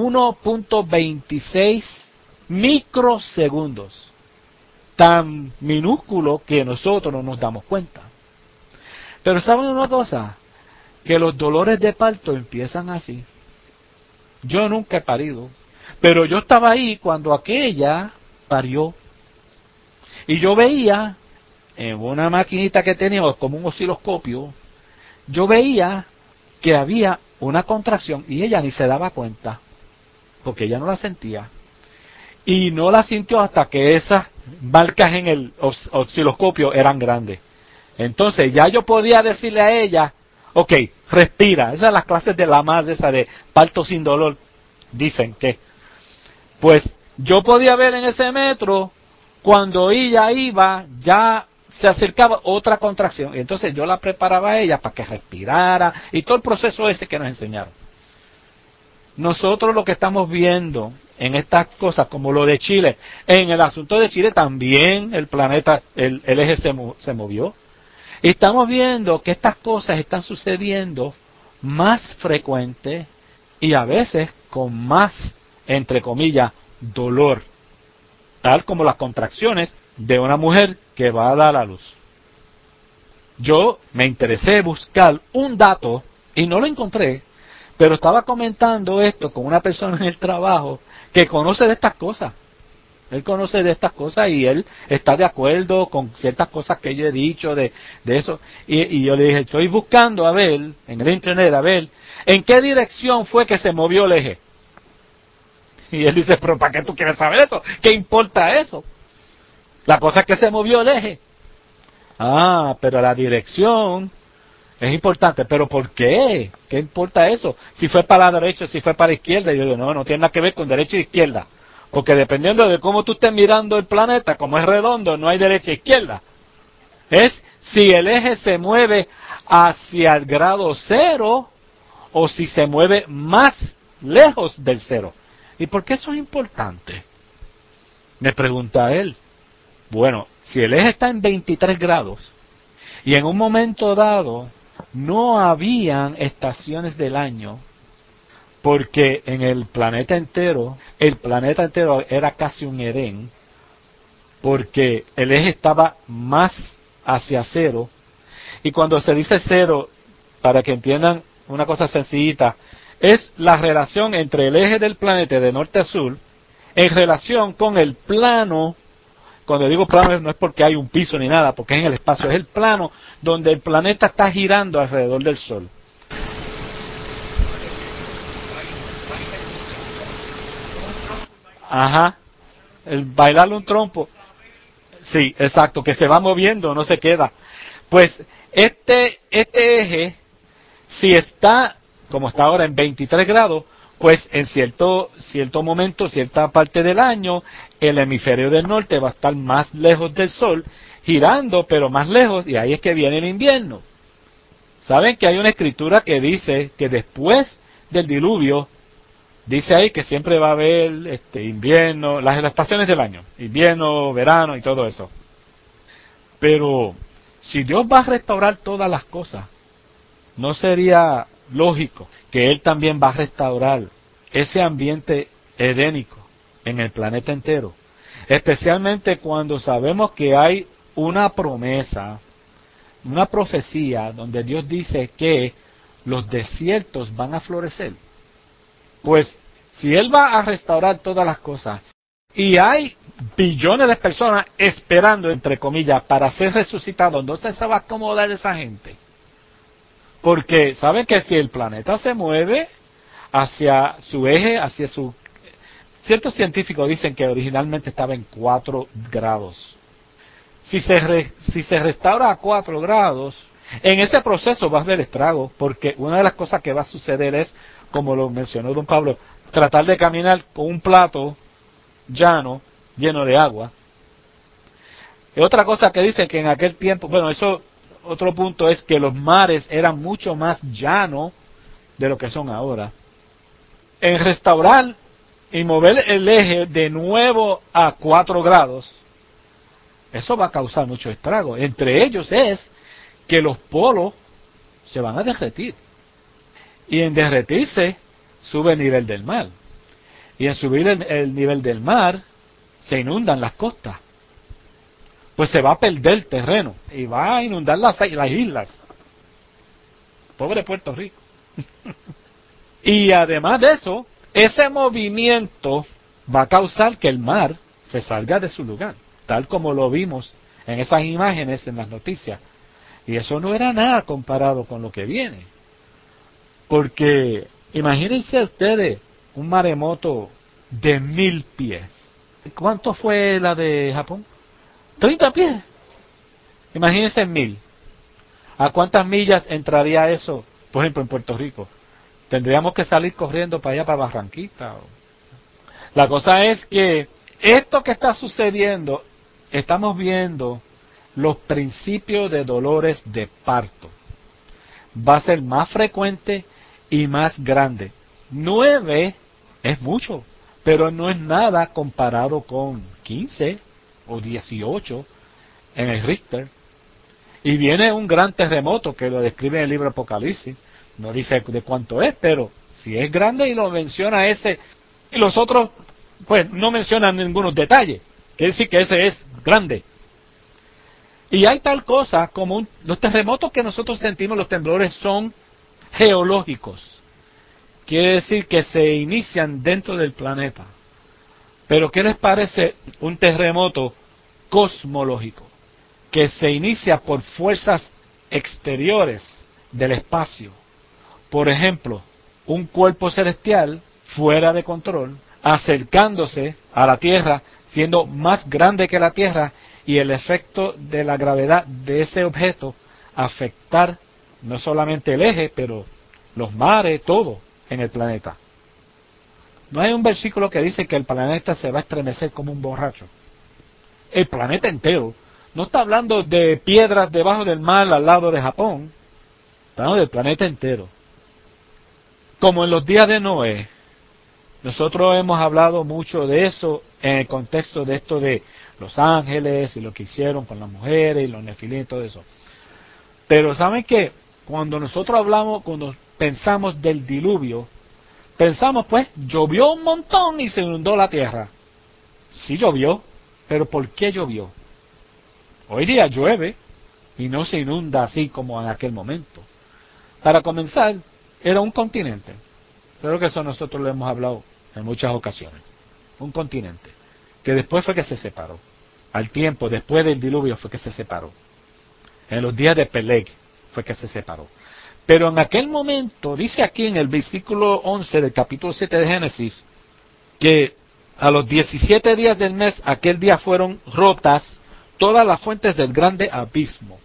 1.26 microsegundos. Tan minúsculo que nosotros no nos damos cuenta. Pero ¿saben una cosa? Que los dolores de parto empiezan así. Yo nunca he parido, pero yo estaba ahí cuando aquella parió. Y yo veía, en una maquinita que teníamos como un osciloscopio, yo veía que había una contracción y ella ni se daba cuenta, porque ella no la sentía. Y no la sintió hasta que esas marcas en el osciloscopio eran grandes. Entonces ya yo podía decirle a ella, ok, respira. Esas son las clases de la más esa de parto sin dolor. Dicen que, pues yo podía ver en ese metro, cuando ella iba, ya se acercaba otra contracción. Y entonces yo la preparaba a ella para que respirara y todo el proceso ese que nos enseñaron. Nosotros lo que estamos viendo en estas cosas, como lo de Chile, en el asunto de Chile también el planeta, el eje se movió. Y estamos viendo que estas cosas están sucediendo más frecuente y a veces con más, entre comillas, dolor, tal como las contracciones de una mujer que va a dar a luz. Yo me interesé buscar un dato y no lo encontré, pero estaba comentando esto con una persona en el trabajo que conoce de estas cosas. Él conoce de estas cosas y él está de acuerdo con ciertas cosas que yo he dicho de eso. Y yo le dije, estoy buscando a ver, en el internet, a ver, ¿en qué dirección fue que se movió el eje? Y él dice, pero ¿para qué tú quieres saber eso? ¿Qué importa eso? La cosa es que se movió el eje. Ah, pero la dirección es importante. ¿Pero por qué? ¿Qué importa eso? Si fue para la derecha, si fue para la izquierda. Y yo digo, no tiene nada que ver con derecha e izquierda. Porque dependiendo de cómo tú estés mirando el planeta, como es redondo, no hay derecha e izquierda. Es si el eje se mueve hacia el grado cero o si se mueve más lejos del cero. ¿Y por qué eso es importante? Me pregunta él. Bueno, si el eje está en 23 grados y en un momento dado no habían estaciones del año, porque en el planeta entero era casi un Edén, porque el eje estaba más hacia cero, y cuando se dice cero, para que entiendan una cosa sencillita, es la relación entre el eje del planeta de norte a sur, en relación con el plano. Cuando digo plano no es porque hay un piso ni nada, porque es en el espacio, es el plano donde el planeta está girando alrededor del Sol. Ajá. El bailarle un trompo. Sí, exacto, que se va moviendo, no se queda. Pues este eje, si está, como está ahora en 23 grados, pues en cierto momento, cierta parte del año, el hemisferio del norte va a estar más lejos del sol, girando, pero más lejos, y ahí es que viene el invierno. Saben que hay una escritura que dice que después del diluvio, dice ahí que siempre va a haber invierno, las estaciones del año, invierno, verano y todo eso. Pero si Dios va a restaurar todas las cosas, ¿no sería lógico que Él también va a restaurar ese ambiente edénico en el planeta entero? Especialmente cuando sabemos que hay una promesa, una profecía donde Dios dice que los desiertos van a florecer. Pues si Él va a restaurar todas las cosas y hay billones de personas esperando, entre comillas, para ser resucitados, ¿dónde se va a acomodar esa gente? Porque saben que si el planeta se mueve hacia su eje, hacia su... Ciertos científicos dicen que originalmente estaba en 4 grados. Si se restaura a 4 grados, en ese proceso va a haber estragos, porque una de las cosas que va a suceder es, como lo mencionó don Pablo, tratar de caminar con un plato llano, lleno de agua. Y otra cosa que dicen que en aquel tiempo, bueno, eso, otro punto es que los mares eran mucho más llanos de lo que son ahora. En restaurar y mover el eje de nuevo a 4 grados, eso va a causar mucho estrago. Entre ellos es que los polos se van a derretir. Y en derretirse, sube el nivel del mar. Y en subir el nivel del mar, se inundan las costas. Pues se va a perder terreno y va a inundar las islas. Pobre Puerto Rico. Y además de eso, ese movimiento va a causar que el mar se salga de su lugar, tal como lo vimos en esas imágenes en las noticias. Y eso no era nada comparado con lo que viene. Porque imagínense ustedes un maremoto de 1000 pies. ¿Cuánto fue la de Japón? 30 pies. Imagínense 1000. ¿A cuántas millas entraría eso, por ejemplo, en Puerto Rico? Tendríamos que salir corriendo para allá, para Barranquita. La cosa es que esto que está sucediendo, estamos viendo los principios de dolores de parto. Va a ser más frecuente y más grande. 9 es mucho, pero no es nada comparado con 15 o 18 en el Richter. Y viene un gran terremoto que lo describe en el libro Apocalipsis. No dice de cuánto es, pero si es grande y lo menciona ese, y los otros, pues no mencionan ningunos detalles. Quiere decir que ese es grande. Y hay tal cosa como los terremotos que nosotros sentimos, los temblores, son geológicos. Quiere decir que se inician dentro del planeta. Pero ¿qué les parece un terremoto cosmológico? Que se inicia por fuerzas exteriores del espacio. Por ejemplo, un cuerpo celestial fuera de control, acercándose a la Tierra, siendo más grande que la Tierra, y el efecto de la gravedad de ese objeto afectar no solamente el eje, pero los mares, todo en el planeta. No hay un versículo que dice que el planeta se va a estremecer como un borracho. El planeta entero. No está hablando de piedras debajo del mar al lado de Japón. Está hablando del planeta entero. Como en los días de Noé, nosotros hemos hablado mucho de eso en el contexto de esto de los ángeles y lo que hicieron con las mujeres y los nefilín y todo eso. Pero ¿saben qué? Cuando nosotros hablamos, cuando pensamos del diluvio, pensamos pues, llovió un montón y se inundó la tierra. Sí llovió, pero ¿por qué llovió? Hoy día llueve y no se inunda así como en aquel momento. Para comenzar, era un continente. Creo que eso nosotros lo hemos hablado en muchas ocasiones. Un continente. Que después fue que se separó. Al tiempo, después del diluvio, fue que se separó. En los días de Peleg fue que se separó. Pero en aquel momento, dice aquí en el versículo 11 del capítulo 7 de Génesis, que A los 17 días del mes, aquel día fueron rotas todas las fuentes del grande abismo,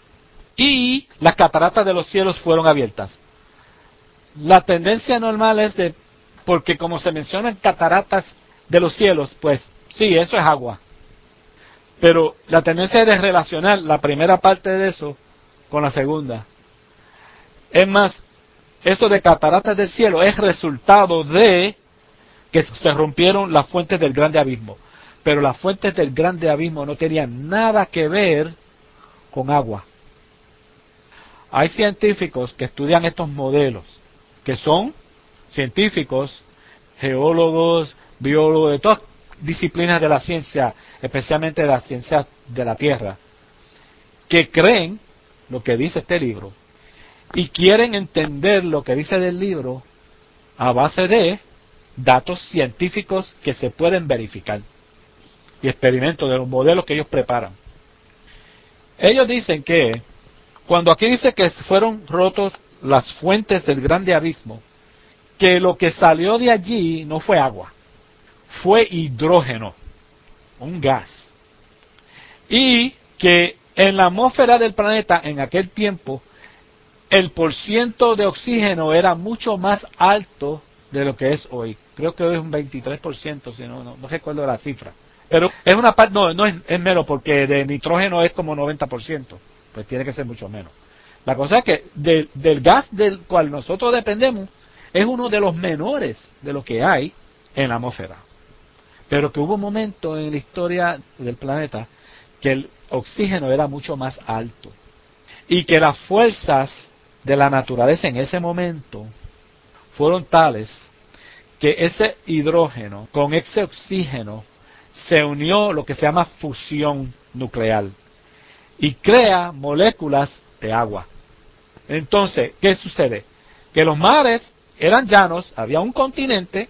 y las cataratas de los cielos fueron abiertas. La tendencia normal es porque como se mencionan cataratas de los cielos, pues sí, eso es agua. Pero la tendencia es de relacionar la primera parte de eso con la segunda. Es más, eso de cataratas del cielo es resultado de que se rompieron las fuentes del grande abismo. Pero las fuentes del grande abismo no tenían nada que ver con agua. Hay científicos que estudian estos modelos, que son científicos, geólogos, biólogos, de todas disciplinas de la ciencia, especialmente de la ciencia de la Tierra, que creen lo que dice este libro y quieren entender lo que dice del libro a base de datos científicos que se pueden verificar y experimentos de los modelos que ellos preparan. Ellos dicen que cuando aquí dice que fueron rotos las fuentes del grande abismo, que lo que salió de allí no fue agua, fue hidrógeno, un gas. Y que en la atmósfera del planeta en aquel tiempo, el porciento de oxígeno era mucho más alto de lo que es hoy. Creo que hoy es un 23%, si no recuerdo la cifra. Pero es una parte, no es menos, porque de nitrógeno es como 90%, pues tiene que ser mucho menos. La cosa es que del gas del cual nosotros dependemos es uno de los menores de lo que hay en la atmósfera. Pero que hubo un momento en la historia del planeta que el oxígeno era mucho más alto. Y que las fuerzas de la naturaleza en ese momento fueron tales que ese hidrógeno con ese oxígeno se unió lo que se llama fusión nuclear y crea moléculas de agua. Entonces, ¿qué sucede? Que los mares eran llanos, había un continente,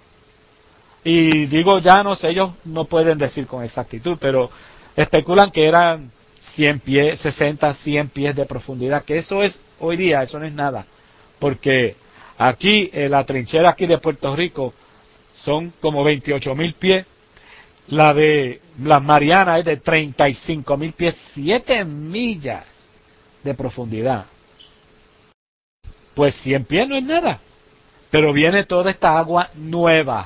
y digo llanos, ellos no pueden decir con exactitud, pero especulan que eran 100 pies, 60, 100 pies de profundidad, que eso es, hoy día, eso no es nada, porque aquí, la trinchera aquí de Puerto Rico, son como 28,000 pies, la de las Marianas es de 35,000 pies, 7 millas de profundidad. Pues 100 pies no es nada, pero viene toda esta agua nueva,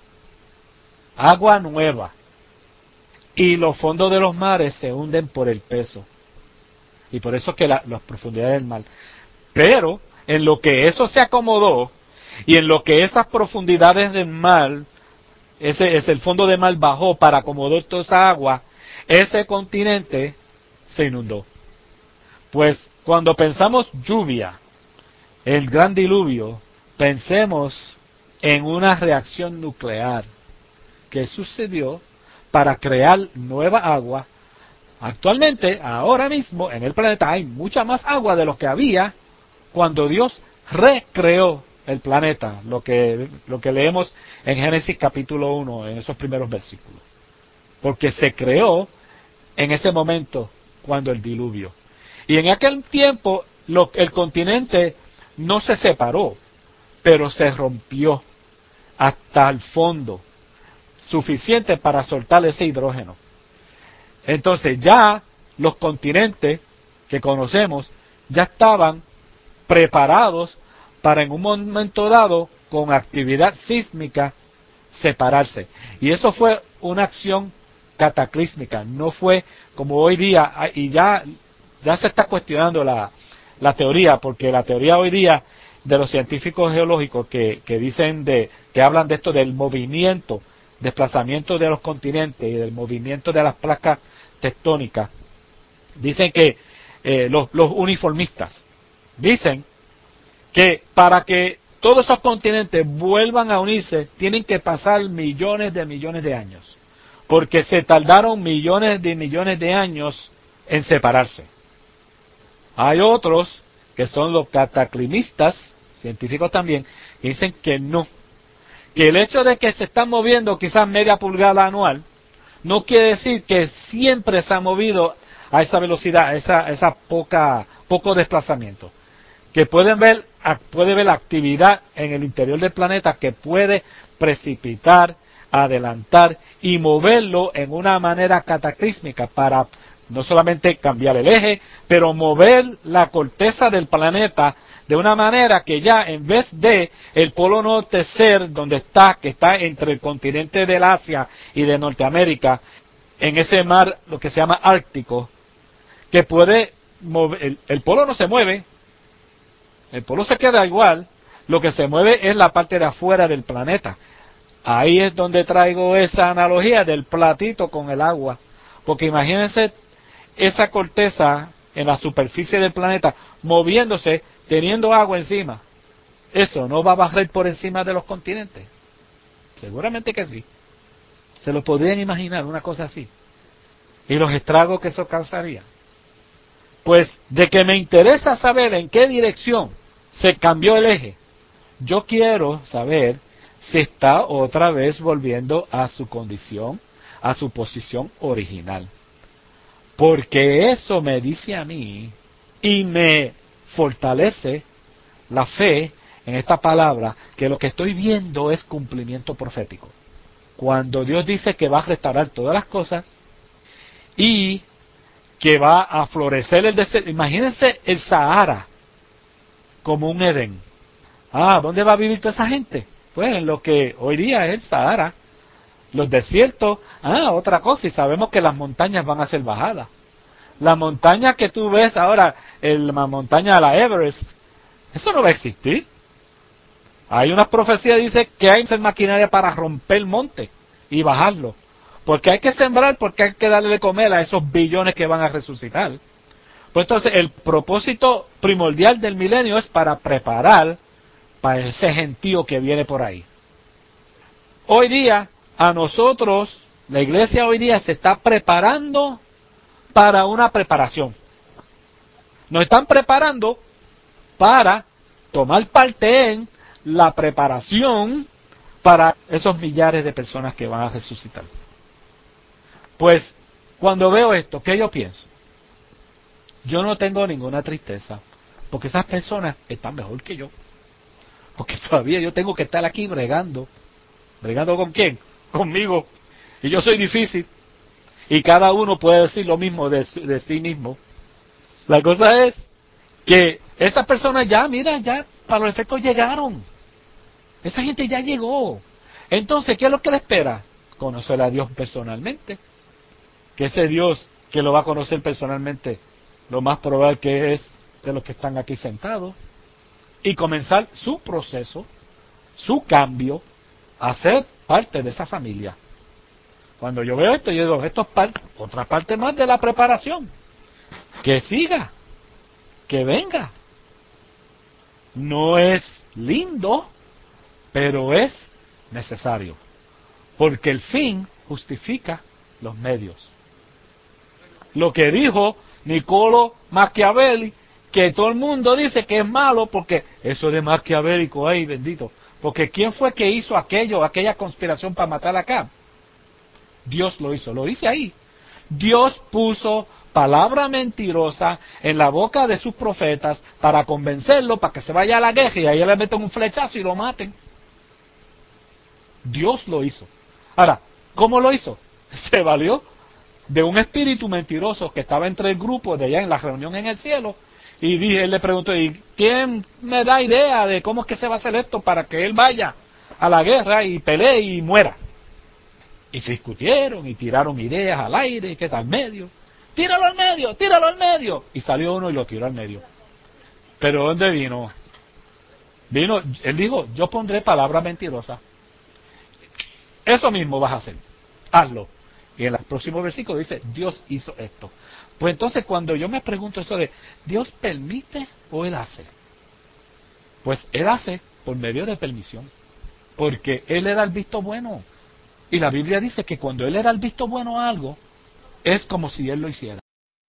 y los fondos de los mares se hunden por el peso, y por eso que las profundidades del mar. Pero en lo que eso se acomodó, y en lo que esas profundidades del mar, el fondo del mar bajó para acomodar toda esa agua, ese continente se inundó. Pues cuando pensamos lluvia, el gran diluvio, pensemos en una reacción nuclear que sucedió para crear nueva agua. Actualmente, ahora mismo, en el planeta hay mucha más agua de lo que había cuando Dios recreó el planeta, lo que leemos en Génesis capítulo 1, en esos primeros versículos. Porque se creó en ese momento, cuando el diluvio. Y en aquel tiempo, el continente no se separó, pero se rompió hasta el fondo, suficiente para soltar ese hidrógeno. Entonces ya los continentes que conocemos ya estaban preparados para en un momento dado, con actividad sísmica, separarse. Y eso fue una acción cataclísmica, no fue como hoy día, y ya se está cuestionando la teoría, porque la teoría hoy día de los científicos geológicos que dicen que hablan de esto del movimiento, desplazamiento de los continentes y del movimiento de las placas tectónicas, dicen que los uniformistas dicen que para que todos esos continentes vuelvan a unirse tienen que pasar millones de años, porque se tardaron millones de años en separarse. Hay otros que son los cataclimistas, científicos también, que dicen que no, que el hecho de que se están moviendo quizás media pulgada anual no quiere decir que siempre se ha movido a esa velocidad, a esa poco desplazamiento, que puede haber actividad en el interior del planeta que puede precipitar adelantar y moverlo en una manera cataclísmica para no solamente cambiar el eje, pero mover la corteza del planeta de una manera que ya en vez de el polo norte ser donde está, que está entre el continente del Asia y de Norteamérica, en ese mar, lo que se llama Ártico, que puede mover, el polo no se mueve, el polo se queda igual, lo que se mueve es la parte de afuera del planeta. Ahí es donde traigo esa analogía del platito con el agua, porque imagínense esa corteza en la superficie del planeta moviéndose, teniendo agua encima. Eso no va a bajar por encima de los continentes. Seguramente que sí. Se lo podrían imaginar, una cosa así. Y los estragos que eso causaría. Pues de que me interesa saber en qué dirección se cambió el eje, yo quiero saber si está otra vez volviendo a su condición, a su posición original. Porque eso me dice a mí y me fortalece la fe en esta palabra, que lo que estoy viendo es cumplimiento profético. Cuando Dios dice que va a restaurar todas las cosas y que va a florecer el desierto. Imagínense el Sahara como un Edén. ¿Dónde va a vivir toda esa gente? Pues en lo que hoy día es el Sahara. Los desiertos, otra cosa, y sabemos que las montañas van a ser bajadas. La montaña que tú ves ahora, la montaña de la Everest, eso no va a existir. Hay unas profecías que dicen que hay que hacer maquinaria para romper el monte y bajarlo. Porque hay que sembrar, porque hay que darle de comer a esos billones que van a resucitar. Pues entonces el propósito primordial del milenio es para preparar para ese gentío que viene por ahí. Hoy día, a nosotros, la iglesia hoy día se está preparando para una preparación. Nos están preparando para tomar parte en la preparación para esos millares de personas que van a resucitar. Pues, cuando veo esto, ¿qué yo pienso? Yo no tengo ninguna tristeza, porque esas personas están mejor que yo. Porque todavía yo tengo que estar aquí bregando. ¿Bregando con quién? Conmigo. Y yo soy difícil. Y cada uno puede decir lo mismo de sí mismo. La cosa es que esas personas ya, mira, ya para los efectos llegaron. Esa gente ya llegó. Entonces, ¿qué es lo que le espera? Conocer a Dios personalmente. Que ese Dios que lo va a conocer personalmente, lo más probable que es de los que están aquí sentados. Y comenzar su proceso, su cambio, a ser parte de esa familia. Cuando yo veo esto, yo digo, esto es otra parte más de la preparación. Que siga, que venga. No es lindo, pero es necesario. Porque el fin justifica los medios. Lo que dijo Niccolo Machiavelli, que todo el mundo dice que es malo, porque eso de maquiavélico, ay bendito. Porque ¿quién fue que hizo aquella conspiración para matar a Acab? Dios lo hizo, lo dice ahí. Dios puso palabra mentirosa en la boca de sus profetas para convencerlo, para que se vaya a la guerra y ahí le meten un flechazo y lo maten. Dios lo hizo. Ahora, ¿cómo lo hizo? Se valió de un espíritu mentiroso que estaba entre el grupo de allá en la reunión en el cielo. Y él le preguntó, ¿y quién me da idea de cómo es que se va a hacer esto para que él vaya a la guerra y pelee y muera? Y se discutieron y tiraron ideas al aire, que está al medio. ¡Tíralo al medio! ¡Tíralo al medio! Y salió uno y lo tiró al medio. ¿Pero dónde vino? Él dijo, yo pondré palabra mentirosa. Eso mismo vas a hacer. Hazlo. Y en el próximo versículo dice, Dios hizo esto. Pues entonces cuando yo me pregunto eso de, ¿Dios permite o Él hace? Pues Él hace por medio de permisión. Porque Él le da el visto bueno. Y la Biblia dice que cuando Él le da el visto bueno a algo, es como si Él lo hiciera.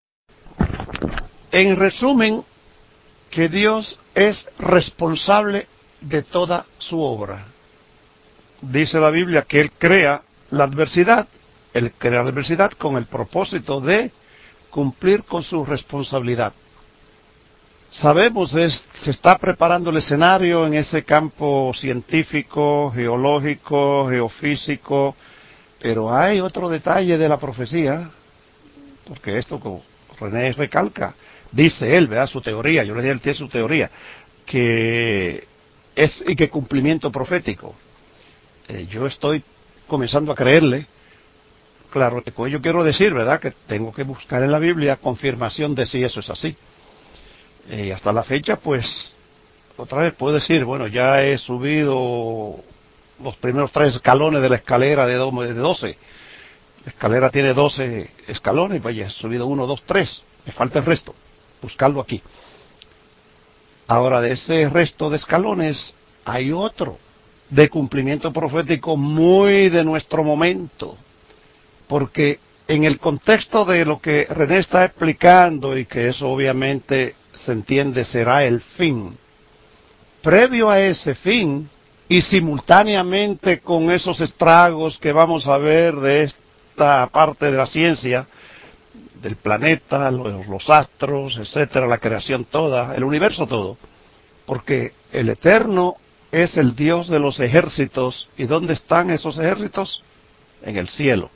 En resumen, que Dios es responsable de toda su obra. Dice la Biblia que Él crea la adversidad. Él crea la adversidad con el propósito de cumplir con su responsabilidad. Sabemos, se está preparando el escenario en ese campo científico, geológico, geofísico, pero hay otro detalle de la profecía, porque esto como René recalca, dice él, ¿verdad? Su teoría, yo le dije, él tiene su teoría, que es y que cumplimiento profético. Yo estoy comenzando a creerle. Claro, yo quiero decir, ¿verdad?, que tengo que buscar en la Biblia confirmación de si eso es así. Hasta la fecha, pues, otra vez puedo decir, bueno, ya he subido los primeros 3 escalones de la escalera de 12. La escalera tiene 12 escalones, pues ya he subido 1, 2, 3. Me falta el resto, buscarlo aquí. Ahora, de ese resto de escalones, hay otro de cumplimiento profético muy de nuestro momento. Porque en el contexto de lo que René está explicando, y que eso obviamente se entiende será el fin, previo a ese fin y simultáneamente con esos estragos que vamos a ver de esta parte de la ciencia, del planeta, los astros, etcétera, la creación toda, el universo todo, porque el Eterno es el Dios de los ejércitos. ¿Y dónde están esos ejércitos? En el cielo.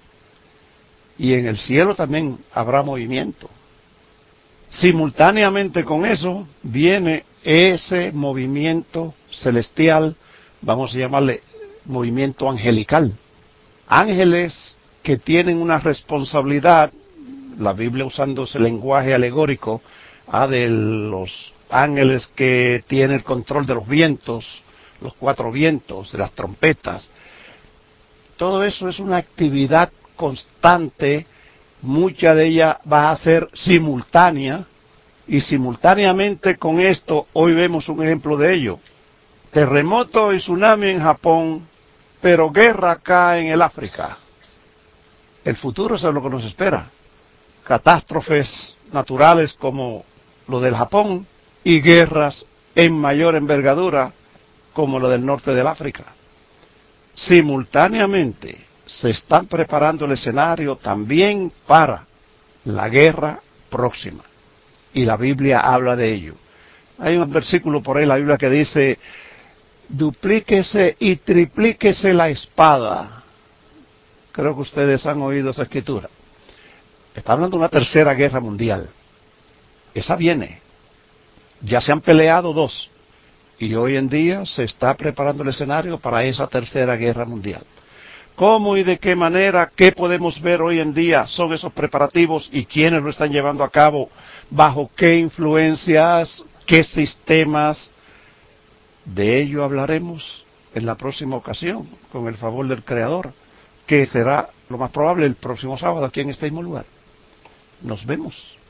Y en el cielo también habrá movimiento. Simultáneamente con eso viene ese movimiento celestial, vamos a llamarle movimiento angelical. Ángeles que tienen una responsabilidad, la Biblia usando ese lenguaje alegórico, de los ángeles que tienen el control de los vientos, los 4 vientos, de las trompetas. Todo eso es una actividad constante, mucha de ella va a ser simultánea, y simultáneamente con esto hoy vemos un ejemplo de ello. Terremoto y tsunami en Japón, pero guerra acá en el África. El futuro es lo que nos espera. Catástrofes naturales como lo del Japón y guerras en mayor envergadura como lo del norte del África. Simultáneamente se están preparando el escenario también para la guerra próxima. Y la Biblia habla de ello. Hay un versículo por ahí en la Biblia que dice, duplíquese y triplíquese la espada. Creo que ustedes han oído esa escritura. Está hablando de una tercera guerra mundial. Esa viene. Ya se han peleado 2. Y hoy en día se está preparando el escenario para esa tercera guerra mundial. ¿Cómo y de qué manera, qué podemos ver hoy en día son esos preparativos y quiénes lo están llevando a cabo? ¿Bajo qué influencias? ¿Qué sistemas? De ello hablaremos en la próxima ocasión, con el favor del Creador, que será lo más probable el próximo sábado aquí en este mismo lugar. Nos vemos.